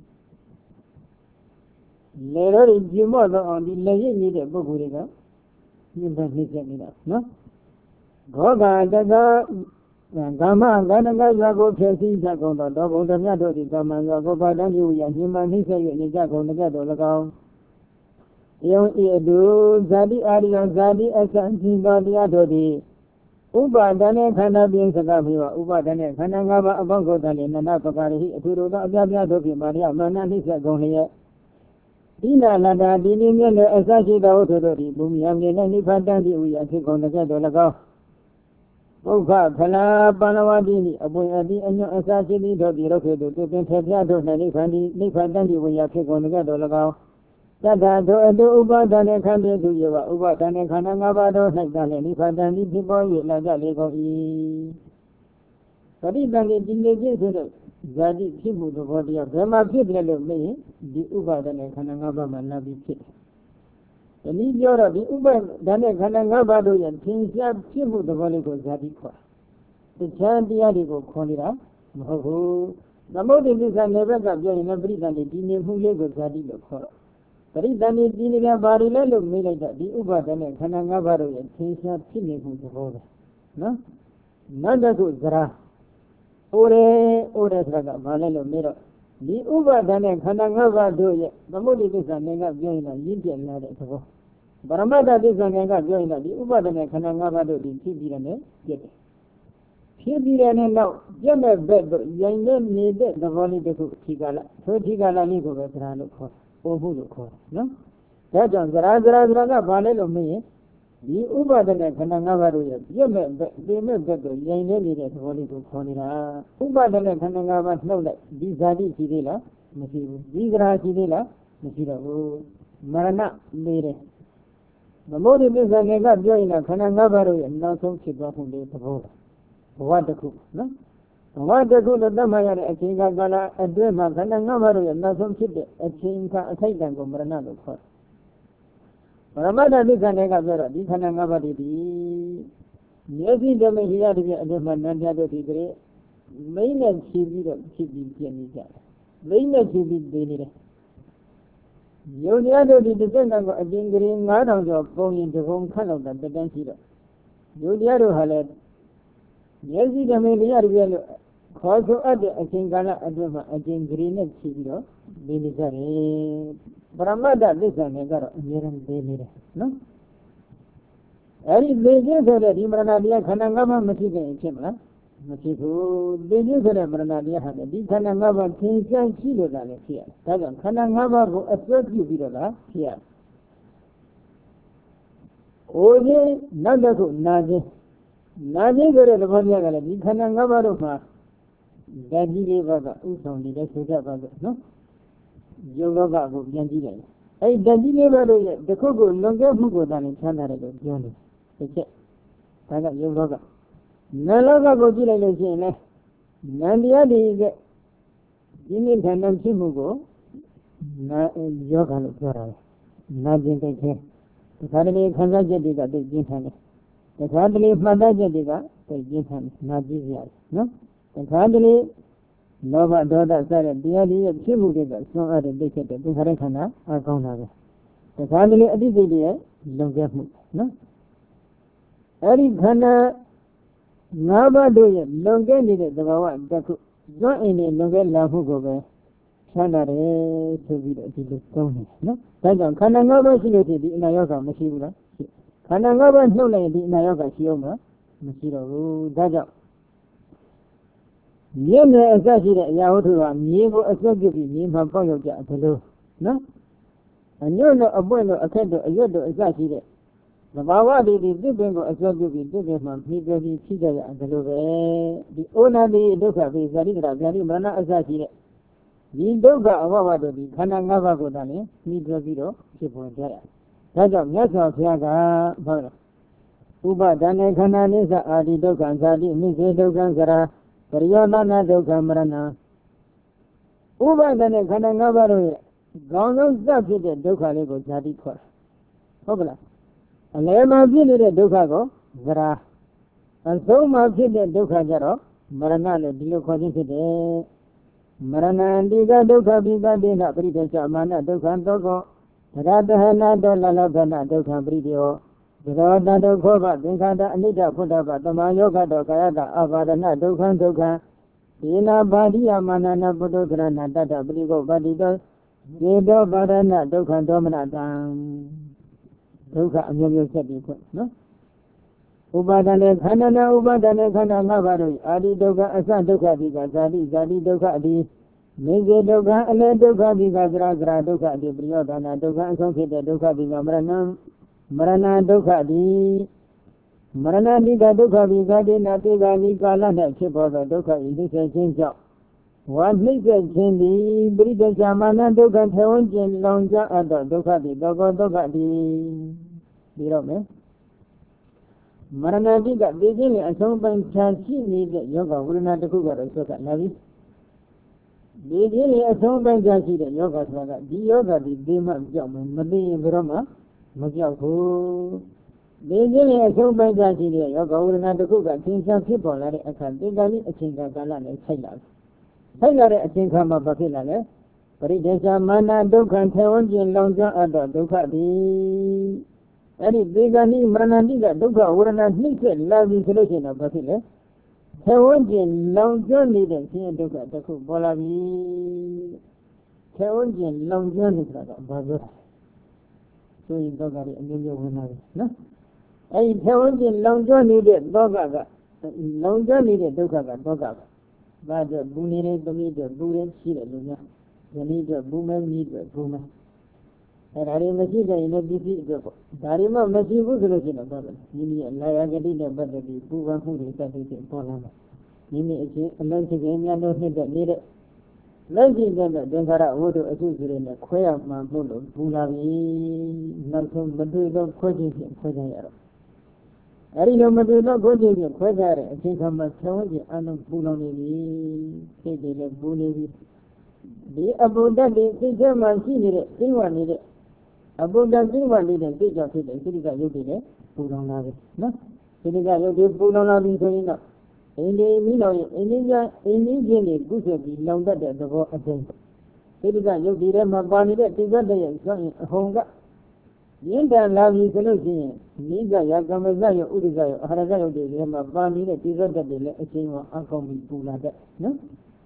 လေတို့ဒီမော့တော့အောင်ဒီလေရိပ်နေတဲ့ပုဂ္ဂိုလ်တွေကညင်ပနှိစ္စနေတာနော်ဘောဂတကကာမကန္တကရွာကိုဖြည့်ဆည်းချက်ကုန်သောတောဘုံဓမြတ်တို့သည်ကာမံသောကောပါတံပြုရညင်ပနှိစ္စ၍နေကြကုန်တဲ့တော်၎င်းယုံဤအတုဇာတိအာရိယဇာတိအစံချင်းသောတရားတို့သည်ဥပါဒနဲ့ခန္ဓာပြင်စကားပြီးတော့ဥပါဒနဲ့ခန္ဓာ၅ပါးအပေါင်းကိုယ်တည်းနန္ဒပကာရိဟိအထူးသောအပြားပြားတို့ဖြင့်မာရိယမာနနှိစ္စကုန်လျက်ဒီနာလတာဒီနည်းမျိုးနဲ့အစရှိသောဝတ္ထုတို့သည်ဘုံမြံမြင်တဲ့နိဗ္ဗာန်တန်တိဥယျာဖြစ်ကုန်တဲ့တော်၎င်းပုခ္ခဖလာပန္နဝတိနိအပွင့်အတိအညွန့်အစရှိသည်တို့ဒီရုပ်ခေတုသူပင်ထေပြတို့၌နိဗ္ဗာန်ဒီနိဗ္ဗာန်တန်တိဥယျာဖြစ်ကုန်တဲ့တော်၎င်းတတ္တသောအတုဥပါဒနဲ့ခန္ဓာသူယောဥပါဒနဲ့ခန္ဓာ၅ပါးတို့၌တလည်းနိဗ္ဗာန်တန်တိဖြစ်ပေါ်၍လာကြလေကုန်၏ပရိသန္တိဒီနေခြင်းဆိုတဲ့ဇာတိဖြစ်မှုသဘောတရားဘယ်မှာဖြစ်တယ်လို့မေးရင်ဒီဥပါဒနဲ့ခန္ဓာ၅ပါးမှာလာပြီးဖြစ်တယ်။ဒီနည်းပြောတော့ဒီဥပါဒနဲ့ခန္ဓာ၅ပါးတို့ရဲ့သင်္ချာဖြစ်မှုသဘောလေးကိုဇာတိခေါ်တယ်။တခြားတရားတွေကိုခေါ်နေတာမဟုတ်ဘူး။သမုဒ္ဒိသစ္စာနယ်ဘက်ကပြောရင်လည်းပရိသန္တိဒီနေမှုလေးကိုဇာတိလို့ခေါ်တယ်။ပရိသန္တိဒီနေပါရီလဲလို့မေးလိုက်တော့ဒီဥပါဒနဲ့ခန္ဓာ၅ပါးတို့ရဲ့သင်္ချာဖြစ်နေမှုသဘောပဲနော်နောက်တစ်ခုဇရာအိုရဲအိုရဲဆိုတာကဘာလဲလို့မေးတော့ဒီဥပါဒနဲ့ခန္ဓာ၅ပါးတို့ရဲ့သမုဒိသစ္စာနဲ့ကပြောရင်တော့ရင်းပြလာတဲ့သဘောပရမတ္တသစ္စာနဲ့ကပြောရင်တော့ဒီဥပါဒနဲ့ခန္ဓာ၅ပါးတို့ဒီဖြစ်ပြီးတယ်နဲ့ပြည့်တယ်ဖြစ်ပြီးတဲ့နောက်ပြည့်မဲ့ဘက်တို့ရိုင်နဲ့နေတဲ့သဘောလေးတစ်ခုထိကလာဆိုထိကလာလေးကိုပဲဇရာလို့ခေါ်ပေါ်မှုလို့ခေါ်တယ်နော်ဒါကြောင့်ဇရာဇရာဇရာကဘာလဲလို့မေးရင်ဒီဥပါဒနဲ့ခန္ဓာ၅ပါးတို့ရဲ့ပြည့်မဲ့ဘက်ပြည့်မဲ့ဘက်တို့ရိုင်နေနေတဲ့သဘောလေးကိုခေါ်နေတာဥပါဒနဲ့ခန္ဓာ၅ပါးနှုတ်လိုက်ဒီဇာတိရှိသေးလားမရှိဘူးဒီဇရာရှိသေးလားမရှိတော့ဘူးမရဏနေတယ်သမုဒိသစ္စာနဲ့ကပြောရင်ခန္ဓာ၅ပါးတို့ရဲ့နောက်ဆုံးဖြစ်သွားမှုလေးသဘောဘဝတစ်ခုနော်ဘဝတစ်ခုလို့သတ်မှတ်ရတဲ့အချိန်ကာလအတွင်းမှာခန္ဓာ၅ပါးတို့ရဲ့နောက်ဆုံးဖြစ်တဲ့အချိန်ကအထိုက်တန်ကိုမရဏလို့ခေါ်တယ်ပရမတ္တသစ္စာနဲ့ကပြောတော့ဒီခန္ဓာ၅ပါးတည်းဒီမျက်စိဓမ္မဟိယတည်းပြအတွင်းမှာနန္တရားတို့ဒီကလေးမိမ့်နဲ့ဖြီးပြီးတော့ဖြစ်ပြီးပြနေကြတယ်မိမ့်နဲ့ဖြီးပြီးနေနေတယ်ယုံတရားတို့ဒီတစ်စက္ကန့်ကိုအကျဉ်းကလေး၅ထောင်ကျော်ပုံရင်တစ်ပုံခန့်လောက်တာတတန်းရှိတော့ယုံတရားတို့ဟာလည်းမျက်စိဓမ္မဟိယတည်းပြလို့ခေါ်ဆိုအပ်တဲ့အချိန်ကာလအတွင်းမှာအကျဉ်းကလေးနဲ့ဖြီးပြီးတော့နေနေကြတယ်ပရမတ္တသစ္စာနဲ့ကတော့အမြဲတမ်းသိနေတယ်နော်အဲဒီသိခြင်းဆိုတဲ့ဒီမရဏတရားခန္ဓာ၅ပါးမရှိခင်ဖြစ်မလားမဖြစ်ဘူးသိခြင်းဆိုတဲ့မရဏတရားဟာဒီခန္ဓာ၅ပါးသင်္ချာရှိလို့သာလည်းဖြစ်ရတယ်ဒါကြောင့်ခန္ဓာ၅ပါးကိုအစွဲပြုပြီးတော့လားဖြစ်ရတယ်။အိုခြင်းနောက်တစ်ခုနာခြင်းနာခြင်းဆိုတဲ့သဘောတရားကလည်းဒီခန္ဓာ၅ပါးတို့မှာဓာတ်ကြီးလေးပါးကဥဆောင်နေတဲ့ဆိုကြပါစို့နော်ယုံလောကကိုပြန်ကြည့်တယ်အဲ့ဓာတ်ကြီးလေးပါးတို့ရဲ့တစ်ခုခုလွန်ကဲမှုကိုသာလည်းချမ်းသာတယ်လို့ပြောနေတစ်ချက်ဒါကယုံလောကနာလောကကိုကြည့်လိုက်လို့ရှိရင်လည်းနန္တရားတွေရဲ့ဒီနေ့ခန္ဓာဖြစ်မှုကိုနာယောဂလို့ပြောတာနာကျင်ကြခြင်းဒီခါတလေခံစားချက်တွေကသိကျင်းထန်တယ်ဒီခါတလေမှတ်သားချက်တွေကသိကျင်းထန်တယ်နာကြည့်ရတယ်နော်ဒီခါတလေလောဘဒေါသစတဲ့တရားတွေရဲ့ဖြစ်မှုတွေကဆွမ်းအားတဲ့သိချက်တဲ့သင်္ခါရခန္ဓာအကောင်းတာပဲဒီခါတလေအတိစိတ်တွေရဲ့လုံခြုံမှုနော်အဲ့ဒီခန္ဓာငါးပါးတို့ရဲ့လုံကဲနေတဲ့သဘာဝတစ်ခုဇွတ်အင်းနဲ့လုံကဲလာမှုကိုပဲချမ်းသာတယ်ဆိုပြီးတော့ဒီလိုသုံးနေနော်ဒါကြောင့်ခန္ဓာငါးပါးရှိလို့ဒီအနာရောဂါမရှိဘူးလားခန္ဓာငါးပါးနှုတ်လိုက်ရင်ဒီအနာရောဂါရှိအောင်မလားမရှိတော့ဘူးဒါကြောင့်မြေနယ်အစရှိတဲ့အရာဝတ္ထုကမြေကိုအစွတ်ပြုပြီးမြေမှာပေါက်ရောက်ကြဘယ်လိုနော်အညွန့်တို့အပွင့်တို့အခက်တို့အရွတ်တို့အစရှိတဲ့သဘာဝတည်တည်သစ်ပင်ကိုအစွတ်ပြုပြီးသစ်ပင်မှာဖြည်းဖြည်းဖြည်းဖြည်းကြရဘယ်လိုပဲဒီဩနာတိဒုက္ခပိဇာတိကရာဗျာတိမရဏအစရှိတဲ့ဒီဒုက္ခအဘဝတို့ဒီခန္ဓာ၅ပါးကိုသာလျှင်နှီးပြပြီးတော့ဖြစ်ပေါ်ကြရဒါကြောင့်မြတ်စွာဘုရားကဟုတ်လားဥပဒณေခန္ဓာနိစ္စအာဒီဒုက္ခဇာတိမိစေဒုက္ခဇရာပရိယောသနာဒုက္ခမရဏဥပဒณေခန္ဓာ၅ပါးတို့ရဲ့ခေါင်းဆုံးစဖြစ်တဲ့ဒုက္ခလေးကိုဇာတိခေါ်တယ်ဟုတ်ကလားအလယ်မှာဖြစ်နေတဲ့ဒုက္ခကိုဇရာအဆုံးမှာဖြစ်တဲ့ဒုက္ခကြတော့မရဏလို့ဒီလိုခေါ်ခြင်းဖြစ်တယ်မရဏန္တိကဒုက္ခပိသတိနပရိဒေသမာနဒုက္ခသောကောသရတဟနာတောလလောကနာဒုက္ခပရိဒေယောသရောတဒုက္ခောပသင်္ခါတအနိဋ္ဌဖုဒ္ဓပသမာယောဂတောကာယတအဘာဒနာဒုက္ခဒုက္ခဒေနာဘာတိယမာနနာပုတ္တကရဏတတ္တပရိကောပါတိတောဇေတောပါဒနာဒုက္ခဒေါမနတံဒုက္ခအမျိုးမျိုးဆက်ပြီးဖွင့်နော်ဥပါဒณေခန္ဓာနာဥပါဒณေခန္ဓာ၅ပါးတို့အာဒီဒုက္ခအစဒုက္ခဒီကဇာတိဇာတိဒုက္ခအဒီမေဇေဒုက္ခအလေဒုက္ခဒီကသရသရဒုက္ခအဒီပရိယောဒနာဒုက္ခအဆုံးဖြစ်တဲ့ဒုက္ခဒီကမရဏမရဏဒုက္ခဒီမရဏဒီကဒုက္ခဒီကတိနာတိကနိကာလနဲ့ဖြစ်ပေါ်သောဒုက္ခဤသိစေခြင်းကြောင့်ဝါနှိမ့်ဆက်ခြင်းသည်ပရိဒေသမာနဒုက္ခထေဝံကျင်လောင်ကြအပ်သောဒုက္ခသည်သောကောဒုက္ခသည်ပြီးတော့မယ်မရဏတိကသိခြင်းနဲ့အဆုံးပိုင်းခြားရှိနေတဲ့ယောဂဝေဒနာတစ်ခုကတော့ဆွတ်ကလာပြီဒီခြင်းနဲ့အဆုံးပိုင်းခြားရှိတဲ့ယောဂဆိုတာကဒီယောဂဒီသိမှကြောက်မယ်မသိရင်ဘယ်တော့မှမကြောက်ဘူးဒီခြင်းနဲ့အဆုံးပိုင်းခြားရှိတဲ့ယောဂဝေဒနာတစ်ခုကသင်္ချာဖြစ်ပေါ်လာတဲ့အခါတေကာလိအချိန်ကာလနဲ့ဆိုင်လာတယ်ဆိုင်လာတဲ့အချိန်ခါမှာဘာဖြစ်လာလဲပရိဒေသမာနဒုက္ခထေဝံကျင်လောင်ကျွမ်းအပ်သောဒုက္ခသည်အဲ့ဒီသေဂဏိမာနတိကဒုက္ခဝရဏနှိမ့်ဆက်လာပြီဆိုလို့ရှိရင်တော့ဘာဖြစ်လဲထေဝံကျင်လောင်ကျွမ်းနေတဲ့ဆင်းရဲဒုက္ခတစ်ခုပေါ်လာပြီထေဝံကျင်လောင်ကျွမ်းနေဆိုတာတော့ဘာပြောတာဆိုရင်ဒုက္ခတွေအမျိုးမျိုးဝင်လာပြီနော်အဲ့ဒီထေဝံကျင်လောင်ကျွမ်းနေတဲ့ဒုက္ခကလောင်ကျွမ်းနေတဲ့ဒုက္ခကဒုက္ခပဲဘာအတွက်ဘူးနေတဲ့သမီးအတွက်ဘူးရရှိတယ်လို့များယနေ့အတွက်ဘူးမဲမီးအတွက်ဘူးမဲအဲ့ဒါတွေမရှိတဲ့ရင်လည်းပစ္စည်းအတွက်ပေါ့ဒါတွေမှမရှိဘူးဆိုလို့ရှိရင်တော့မိမိရဲ့လာယဂတိနဲ့ပတ်သက်ပြီးပူပန်မှုတွေတက်ပြီးပေါ်လာမှာမိမိအချင်းအလုံးစုံများလို့နှစ်သက်နေတဲ့လက်ရှိတဲ့သင်္ခါရဝိတ္တုအစုစုတွေနဲ့ခွဲရမှမဟုတ်လို့ပူလာပြီနောက်ဆုံးမတွေ့တော့ခွဲခြင်းဖြင့်ခွဲကြရတော့အဲ့ဒီလိုမတွေ့တော့ခွဲခြင်းဖြင့်ခွဲကြရတဲ့အချိန်ခါမှာဆောင်းခြင်းအလုံးပူလောင်နေပြီစိတ်တွေလည်းပူနေပြီဒီအဘုဒ္ဓတိစိတ်ထဲမှာရှိနေတဲ့သိဝနေတဲ့အဘုဒ္ဓသိဝနေတဲ့စိတ်ကြောင့်ဖြစ်တဲ့စိတ္တကယုတ်တွေလည်းပူလောင်လာပြီနော်စိတ္တကယုတ်တွေပူလောင်လာပြီဆိုရင်တော့အိန္ဒိမိလောင်ရင်အိန္ဒိကအိန္ဒိချင်းတွေကုသပြီးလောင်တတ်တဲ့သဘောအတိုင်းစိတ္တကယုတ်တွေထဲမှာပါနေတဲ့တိဇတ်တဲ့ရဲ့ဆိုရင်အဟုန်ကရင်းတန်လာပြီဆိုလို့ရှိရင်မိဂယကမ္မဇယဥဒိဇယအာဟာရယုတ်တွေထဲမှာပါနေတဲ့တိဇတ်တဲ့တွေလည်းအချိန်မှအကောင်းပြီးပူလာတတ်နော်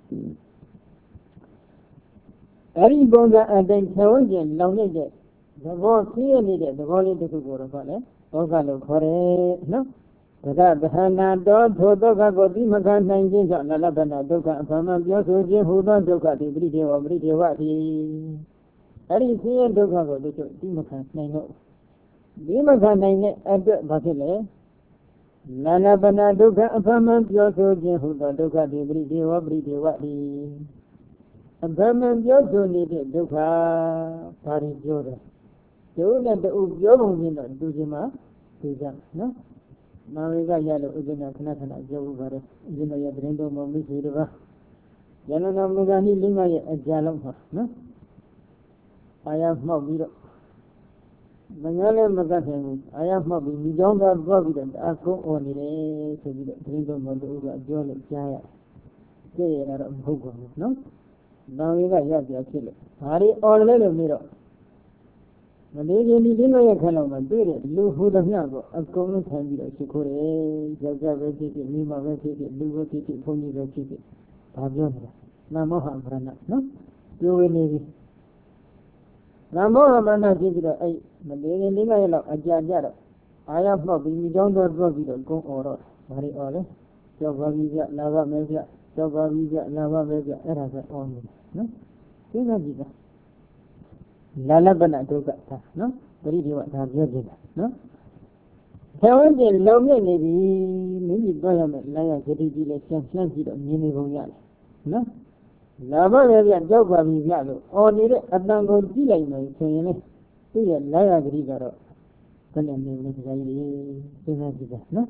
အဲ့ဒီပုံစံအတိုင်းဖြောင်းကျင်လောင်နေတဲ့သဘောပြည့်နေတဲ့သဘောလေးတစ်ခုကိုတော့ခေါ်တယ်ဒုက္ခလို့ခေါ်တယ်နော်ဒုက္ခသဟနာတော်ထိုဒုက္ခကိုသိမခံနိုင်ခြင်းကြောင့်နလဘနာဒုက္ခအဖမှန်ပြောဆိုခြင်းဟူသောဒုက္ခတိပရိဒေဝပရိဒေဝတိအဲ့ဒီဆင်းရဲဒုက္ခကိုတို့သိမခံနိုင်တော့သိမခံနိုင်တဲ့အတွက်ဘာဖြစ်လဲနလဘနာဒုက္ခအဖမှန်ပြောဆိုခြင်းဟူသောဒုက္ခတိပရိဒေဝပရိဒေဝတိအဘမပြောဆိုနေတဲ့ဒုက္ခဘာတွေပြောတယ်ဒုနဲ့တူပြောပုံချင်းတော့တူချင်းမှတူကြနော်မာဝေကရလို့ဥပ္ပနာခဏခဏပြောဖို့ပါတယ်ဥပ္ပနာရဲ့တရင်တော်မမိသေးတပါယန္နာမုဂာနိလိမရဲ့အကြလုံးပါနော်အာရမှောက်ပြီးတော့မငါလည်းမကတ်နိုင်ဘူးအာရမှောက်ပြီးမိကြောင်းသားသွားပြီးတော့အကုန်းអော်နေတယ်ဆိုပြီးတော့တရင်တော်မတူကပြောလို့ကြားရကြည့်ရတော့မဟုတ်ပါဘူးနော်နာဝေကရပြဖြစ်လို့ဘာတွေអော်လဲလို့ပြီးတော့မလေးချင်းဒီလေးရဲ့ခဏလောက်မှာတွေ့တဲ့လူဟူသမျှကိုအကုန်လုံးခံပြီးတော့ရှိခိုးတယ်ယောက်ျားပဲဖြစ်ဖြစ်မိန်းမပဲဖြစ်ဖြစ်လူပဲဖြစ်ဖြစ်ဘုန်းကြီးပဲဖြစ်ဖြစ်ဒါပြောနေတာနာမောဟဗရဏနော်ပြောဝင်နေပြီနာမောဟဗရဏဖြစ်ပြီးတော့အဲ့မလေးချင်းလေးရဲ့လောက်အကြာကြတော့အာရမှောက်ပြီးမိကြောင်းတော့သွားပြီးတော့ကုန်းអော်တော့ဘာတွေអော်လဲကြောက်ပါပြီပြလာပါမယ်ပြကြောက်ပါပြီပြလာပါမယ်ပြအဲ့ဒါဆိုអော်နေနော်သိနေပြီလားလာလပနာဒုက္ခသာနော်ပရိဒီဝဒါပြောပြတာနော်သေဝံကျင်လုံမြင့်နေပြီမိမိသွားရမယ်လာရဂတိကြီးလဲရှင်းရှင်းပြီးတော့မြင်နေပုံရတယ်နော်လာပါပဲပြကြောက်ပါပြီပြလို့អော်နေတဲ့အတန်ကိုကြည့်လိုက်မယ်ဆိုရင်လေသူ့ရဲ့လာရဂတိကတော့ဘယ်နဲ့နေလဲဒီကြီးလေးသိနေပြီလားနော်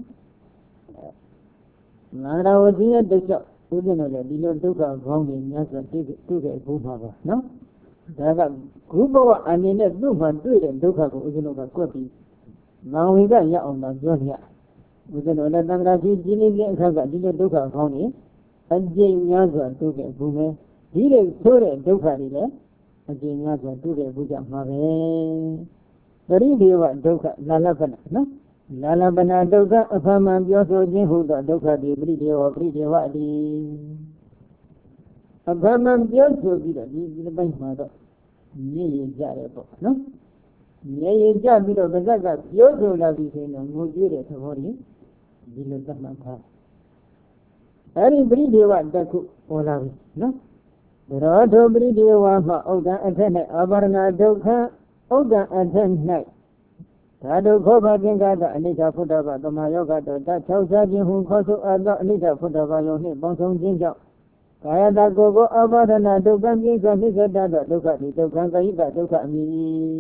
နာရဝတိရဲ့တုတ်ကြောင့်ဦးဇင်းတို့လည်းဒီလိုဒုက္ခခေါင်းကြီးများစွာတွေ့တွေ့ခဲ့ဘူးမှာပါနော်ဒါကခုဘဝအနေနဲ့သူ့မှာတွေ့တဲ့ဒုက္ခကိုဦးဇင်းတို့ကကွက်ပြီးမောင်ဝေကရအောင်တော့ပြောရဦးဇင်းတို့လည်းတန်ခါကြီးကြီးနေတဲ့အခါကဒီလိုဒုက္ခခေါင်းကြီးအကျဉ်းများစွာတွေ့ခဲ့ဘူးမယ်ဒီလိုဆိုတဲ့ဒုက္ခတွေလည်းအကျဉ်းများစွာတွေ့ခဲ့ဘူးကြမှာပဲပရိဒေဝဒုက္ခလာလပနာနော်လာလပနာဒုက္ခအဖမှန်ပြောဆိုခြင်းဟုသောဒုက္ခတိပရိဒေဝပရိဒေဝတိအဖမှန်ပြောဆိုပြီးတော့ဒီဒီပိုင်းမှာတော့မြည်ရကြတယ်ပေါ့နော်မြည်ရကြပြီးတော့ဗဇက်ကပြောဆိုလာပြီးဆိုရင်ငိုကြွေးတဲ့သဘောကြီးဒီလိုသတ်မှတ်ထားအဲ့ဒီပရိဒေဝတက်ခုပေါ်လာပြီနော်ဒါတော့ထိုပရိဒေဝမှာဥဒ္ဒံအထက်၌အာဘာရဏဒုက္ခဥဒ္ဒံအထက်၌ဓာတုခောဘသင်္ကာတအနိဋ္ဌဖုဒ္ဓဘာသမာယောဂတောတ၆စားခြင်းဟုခေါ်ဆိုအပ်သောအနိဋ္ဌဖုဒ္ဓဘာယုံနှင့်ပေါင်းစုံခြင်းကြောင့်ကာယတကိုယ်ကိုအဘာဒနာဒုက္ခပြင်းစွာနှိစ္စတသောဒုက္ခဒီဒုက္ခကာယိကဒုက္ခအမည်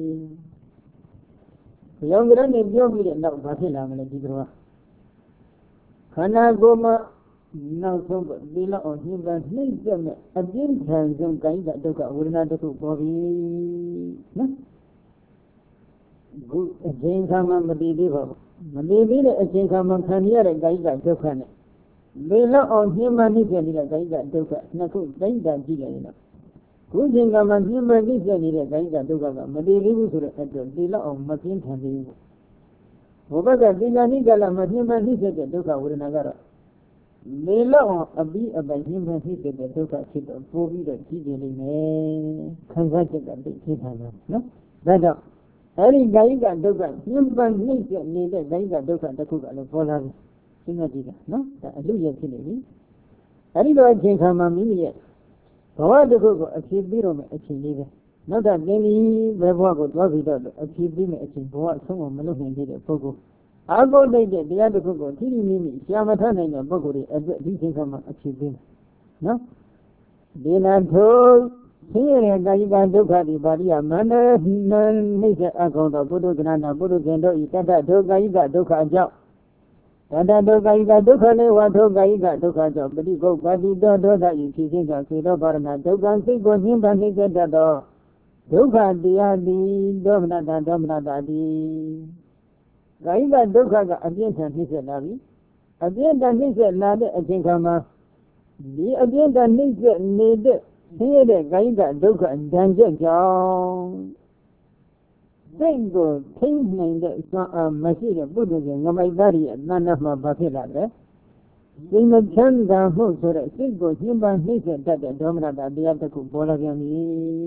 ဘုရားကလည်းပြောပြီးတဲ့နောက်ဘာဖြစ်လာမလဲဒီကတော့ခန္ဓာကိုယ်မှာနောက်ဆုံးဒီလောက်အောင်ညှိပန်းနှိမ့်ဆက်မဲ့အပြင်းထန်ဆုံးကာယိကဒုက္ခဝေဒနာတစ်ခုပေါ်ပြီနော်ခုအချိန်ခါမှမတည်သေးပါဘူးမတည်သေးတဲ့အချိန်ခါမှခံရတဲ့ကာယိကဒုက္ခနဲ့ဒီလောက်အောင်ညှိပန်းနှိမ့်ဆက်နေတဲ့ကာယိကဒုက္ခနှစ်ခုတိုင်းတန်ကြည့်လိုက်ရင်တော့ခုချိန်ကမှပြင်းပနှိမ့်ဆက်နေတဲ့ကာယကဒုက္ခကမတည်သေးဘူးဆိုတဲ့အတွက်ဒီလောက်အောင်မပြင်းထန်သေးဘူးဘုဘကသင်္ကနိကလမပြင်းပနှိမ့်ဆက်တဲ့ဒုက္ခဝေဒနာကတော့နေလောက်အောင်အပြီးအပိုင်ပြင်းပနှိမ့်ဆက်တဲ့ဒုက္ခဖြစ်တော့ပို့ပြီးတော့ကြည့်ကြလိမ့်မယ်ခံစားချက်ကသိဖြစ်တာနော်ဒါကြောင့်အဲ့ဒီကာယကဒုက္ခပြင်းပနှိမ့်ဆက်နေတဲ့ကာယကဒုက္ခတစ်ခုကလည်းပေါ်လာပြီစဉ်းစားကြည့်တာနော်ဒါအလူရဖြစ်နေပြီအဲ့ဒီတော့အချိန်ခါမှာမိမိရဲ့ဘဝတစ်ခုကိုအဖြစ်ပြီးတော့မယ်အချိန်လေးပဲနောက်တော့သင်ဒီဘယ်ဘဝကိုသွားပြီးတော့အဖြစ်ပြီးမယ်အချိန်ဘဝအဆုံးအောင်မလုပ်နိုင်သေးတဲ့ပုဂ္ဂိုလ်အာဂုတ်တဲ့တရားတစ်ခုကိုထိထိမိမိရှားမထနိုင်တဲ့ပုဂ္ဂိုလ်တွေအတွက်ဒီချိန်ခါမှာအဖြစ်ပြီးမယ်နော်ဒီနာထိုးဆင်းရဲတဲ့ကာယကဒုက္ခတွေပါဠိယမန္တနှိစ္စအကောင်သောပုထုဇဏနာပုထုဇဉ်တို့ဤတတ္တဒုက္ခယကဒုက္ခအကြောင်းတတ္တဒုက္ခယကဒုက္ခလေဝဒုက္ခယကဒုက္ခကြောင့်ပฏิကုတ်ပါတိတောဒေါသဤဖြစ်ခြင်းကြောင့်စေတောပါရဏဒုက္ခစိတ်ကိုညှင်းပန်းနှိစ္စတတ်သောဒုက္ခတရားသည်ဒေါမနတာဒေါမနတာသည်ကာယကဒုက္ခကအပြင်းထန်နှိစ္စလာပြီအပြင်းထန်နှိစ္စလာတဲ့အချိန်ခါမှာဒီအပြင်းထန်နှိစ္စနေတဲ့ဆင်းရဲတဲ့ကာယကဒုက္ခဒဏ်ချက်ကြောင့်စိတ်ကိုထိန်းနိုင်တဲ့စွမ်းအားမရှိတဲ့ပုဒ်တယ်ငမိုက်သားရဲ့အနန္တမှာဘာဖြစ်လာလဲစိတ်မချမ်းသာမှုဆိုတဲ့စိတ်ကိုညှင်းပန်းနှိမ့်ဆက်တတ်တဲ့ဒေါမနတာတရားတစ်ခုပေါ်လာပြန်ပြီ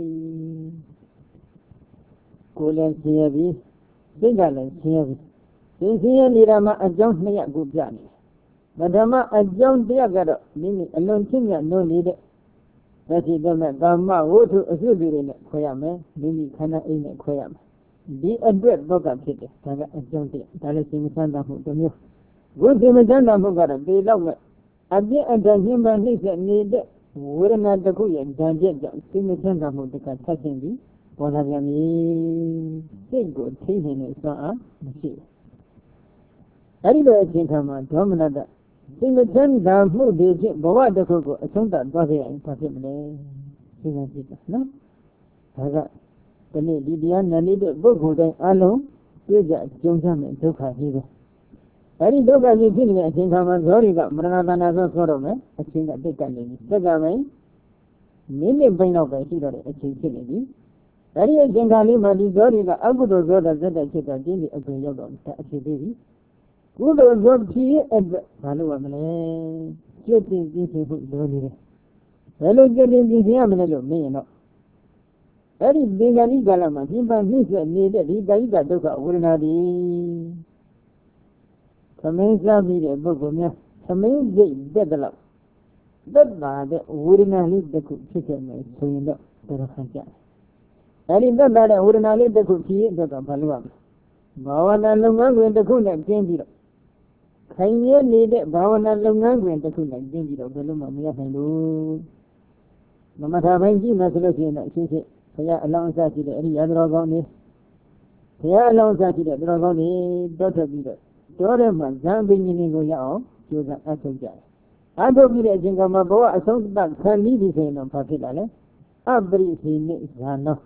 ကိုယ်လည်းဆင်းရဲပြီစိတ်ကလည်းဆင်းရဲပြီသင်ဆင်းရဲနေတာမှာအကြောင်းနှစ်ရပ်ကိုပြနေပထမအကြောင်းတရားကတော့မိမိအလွန်ချင်းမြတ်လို့နေတဲ့သတိတမဲ့ကာမဝတ္ထုအစွတ်တွေနဲ့ခွဲရမယ်မိမိခန္ဓာအိမ်နဲ့ခွဲရမယ်ဒီအတွက်ဒုက္ခဖြစ်တယ်ဒါကအကြောင်းတရားဒါလည်းစိတ်မချမ်းသာမှုတစ်မျိုးဝိစိတ်မချမ်းသာမှုကတော့ဒီလောက်မဲ့အပြည့်အတန်ညှင်းပန်းနှိမ့်ဆက်နေတဲ့ဝေဒနာတစ်ခုရဲ့ဓာတ်ချက်ကြောင့်စိတ်မချမ်းသာမှုတစ်ခါထပ်ခြင်းပြီးပေါ်လာပြန်ပြီစိတ်ကိုထိန်းနေတဲ့စွမ်းအားမရှိဘူးအဲ့ဒီလိုအချိန်ခါမှာဒေါမနတစိတ်မချမ်းသာမှုတွေဖြင့်ဘဝတစ်ခုကိုအဆုံးသတ်သွားခဲ့ရင်ဘာဖြစ်မလဲစဉ်းစားကြည့်ပါနော်ဒါကဒီနေ့ဒီတရားနာနေတဲ့ပုဂ္ဂိုလ်တိုင်းအလုံးတွေ့ကြကြုံကြမယ်ဒုက္ခကြီးပဲအဲ့ဒီဒုက္ခကြီးဖြစ်နေတဲ့အချိန်ခါမှာဇောတွေကမရဏတဏ္ဍာဆိုဆိုတော့မယ်အချိန်ကတိတ်ကနေပြီသက်ကမယ်မိနစ်ပိုင်းတော့ပဲရှိတော့တဲ့အချိန်ဖြစ်နေပြီအဲ့ဒီအချိန်ခါလေးမှာဒီဇောတွေကအကုသိုလ်ဇောတဲ့ဇက်တဲ့ဖြစ်တော့ကျင်းပြီးအပြင်ရောက်တော့အဖြစ်သေးပြီကုသိုလ်ဇောဖြစ်ရဲ့အတွက်ဘာလို့ရမလဲကျွတ်တင်ပြင်းပြဖို့လိုနေတယ်ဘယ်လိုကျွတ်တင်ပြင်းရမလဲလို့မင်းရင်တော့အဲ့ဒီသင်္ကန်းဤကာလမှာပြင်းပနှိမ့်ဆက်နေတဲ့ဒီကာယကဒုက္ခဝေဒနာတွေသမင်းစားပြီးတဲ့ပုဂ္ဂိုလ်များသမင်းစိတ်တက်တယ်လို့သက်သာတဲ့ဝေဒနာလေးတစ်ခုဖြစ်ခဲ့မယ်ဆိုရင်တော့တော်ခံကြတယ်အဲ့ဒီသက်သာတဲ့ဝေဒနာလေးတစ်ခုဖြစ်ရင်တော့ဘာလို့ရမလဲဘာဝနာလုပ်ငန်းခွင်တစ်ခုနဲ့ကျင်းပြီးတော့ခိုင်ရနေတဲ့ဘာဝနာလုပ်ငန်းခွင်တစ်ခုနဲ့ကျင်းပြီးတော့ဘယ်လိုမှမရနိုင်ဘူးမမထာပိုင်းကြည့်မယ်ဆိုလို့ရှိရင်တော့အရှင်းရှင်းဘုရားအလောင်းအစားရှိတဲ့အဲ့ဒီရတော်ကောင်းနေဘုရားအလောင်းအစားရှိတဲ့တော်ကောင်းနေတောထွက်ပြီးတော့တောထဲမှာဇံပင်ကြီးတွေကိုရအောင်ကြိုးစားအထုတ်ကြတယ်အထုတ်ပြီးတဲ့အချိန်ကမှဘဝအဆုံးသတ်ခံပြီးပြီဆိုရင်တော့ဘာဖြစ်လာလဲအပရိသေနိဇာနော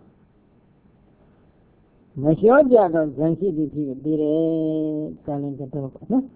မလျှော့ကြတော့ဇံရှိသည်ဖြစ်ပြီးတယ်ကာလင်ကတော့ပေါ့နော်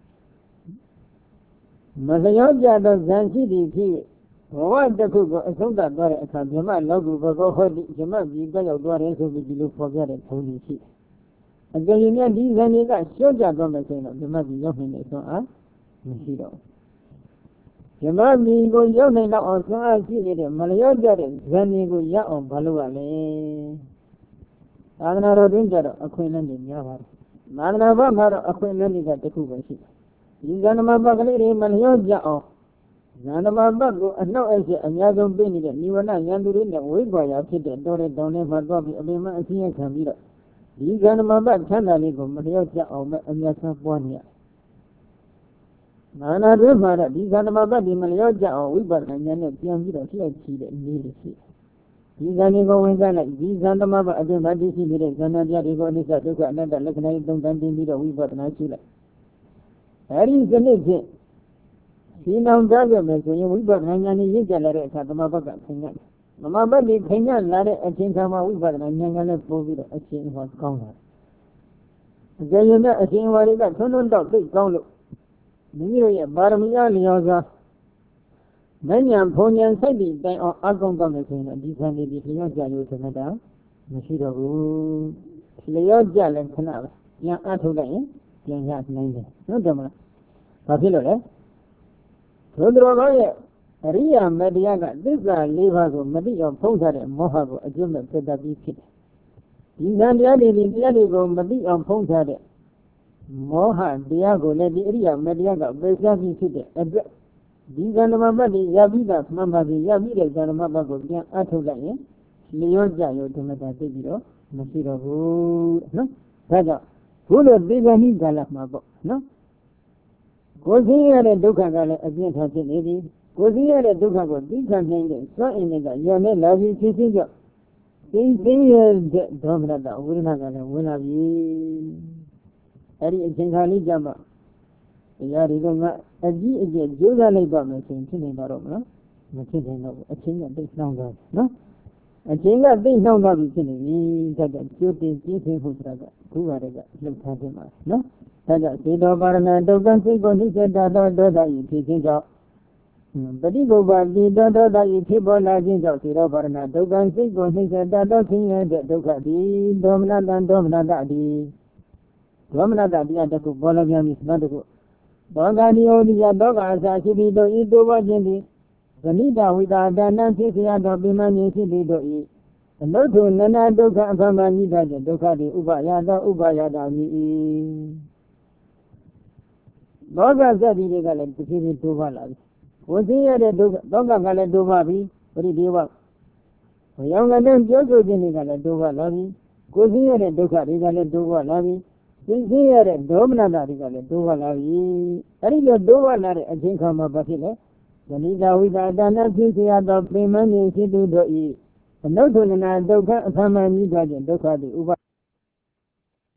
မလျော့ကြတော့ဇံရှိသည်ဖြစ်ဘဝတစ်ခုကိုအဆုံးသတ်သွားတဲ့အခါမြမလောက်ကူဘကောဟောတိမြမပြီးကရောက်သွားတယ်ဆိုပြီးဒီလိုဖော်ပြတဲ့ထုံးကြီးရှိအကြရင်များဒီဇံတွေကလျှော့ကြတော့မယ်ဆိုရင်တော့မြမပြီးရောက်နေတဲ့အစွမ်းအားမရှိတော့မြမပြီးကိုရောက်နေတော့အောင်စွမ်းအားရှိနေတဲ့မလျော့ကြတဲ့ဇံတွေကိုရအောင်ဘာလို့ရလဲသာသနာတော်တွင်ကြတော့အခွင့်အလမ်းတွေများပါတယ်သာသနာ့ဘက်မှာတော့အခွင့်အလမ်းတွေကတစ်ခုပဲရှိတယ်ဒီဇာနမဘကလေးတွေမလျော့ကြအောင်ဇာနမဘကိုအနှောက်အယှက်အများဆုံးပေးနေတဲ့နိဝရဏဉာဏ်သူတွေနဲ့ဝိပ္ပာယဖြစ်တဲ့တော်တဲ့တောင်းထဲမှာသွားပြီးအပင်မအစည်းအခံပြီးတော့ဒီဇာနမဘချမ်းသာလေးကိုမလျော့ကြအောင်မဲ့အများဆုံးပွားနေရတယ်။နာနာတွင်မှာတော့ဒီဇာနမဘဒီမလျော့ကြအောင်ဝိပဿနာဉာဏ်နဲ့ပြန်ပြီးတော့ဖြည့်ချီတဲ့နည်းလေးရှိတယ်။ဒီဇာနေကိုဝင်စားလိုက်ဒီဇာနမဘအတွင်းမှာတည်ရှိနေတဲ့ဇာနာပြတွေကိုအနိစ္စဒုက္ခအနတ္တလက္ခဏာတွေသုံးသပ်ပြီးတော့ဝိပဿနာရှုလိုက်အဲဒီစနစ်ဖြင့်ဒီနောင်ကြရမယ်ဆိုရင်ဝိပဿနာဉာဏ်နဲ့ရင့်ကျက်လာတဲ့အခါသမဘကခင်ရတယ်။သမဘတ်ဒီခင်ရလာတဲ့အချိန်ခါမှာဝိပဿနာဉာဏ်ကလည်းပို့ပြီးတော့အချိန်ဟောကောင်းလာတယ်။အကျဉ်းနဲ့အချိန်ဝါတွေကထွန်းထွန်းတော့သိကောင်းလို့မိမိတို့ရဲ့ပါရမီအားလျော်စွာ Many ponian said the outcome of the thing, and these are the Leon Jallo to Madame, Machida, Leo Jallan Canal, young Atulay, young Yat Nine, no Dama. Papilla, Rodroga, Ria Mediaga, this is a liver, Media Ponta, Mohavo, a German said that we fit. In the other, in the other room, Media Ponta, Mohan, Diago, Lady Ria Mediaga, Besavi fit, address. These are the Mabadi, Yavida, Mamadi, Yavida, Zanamabago, Atulay, Leon Jayo to Metatiro, Machiro, no? Raja, who the bigger he galap mabo, no? Goes here at Dukagala against her lady, goes here at Dukago, these are named, so in the Yone love you, kissing you. These things, Domrada, Winagala, Winavi, Eddie Jingali Jama. Yarigonga, a G is a Judah labor machine in Baroma, machine of a king of this number, no? A king of this number is in the duty teaching who travel, who are the look at him, no? Tada, Sido Barana, Dogan Sigo, he said that Doda you teaching out. But he go back, the Doda you keep on larging out, Sido Barana, Dogan Sigo, he said that Dokin, the Dokadi, Domna, and Domna Daddy. Domna Daddy, and the Bolavian is not a good. Dogani Odia Doga, Sakido, Ido Wajindi, the leader with our Nancy, the Bimani, Sido E. And no to Nana Doga, Pamanida, Dokadi, Ubayada, Ubayada, E. Doga said he got to see it to Valas. Was he at a Doga Gala Dovabi, but he gave up. A younger than Jojo Ginigala Dova Lavi, was he at a Doga Rigala Dova Lavi. This here at Domina Narigal, Dovalavi, Ariga Dovalari, a Jinkama Basile, the leader with a Dana Cynthia, the Priman, Sidu do E. And no to the Doka, Sama Niga, Doka, the Uba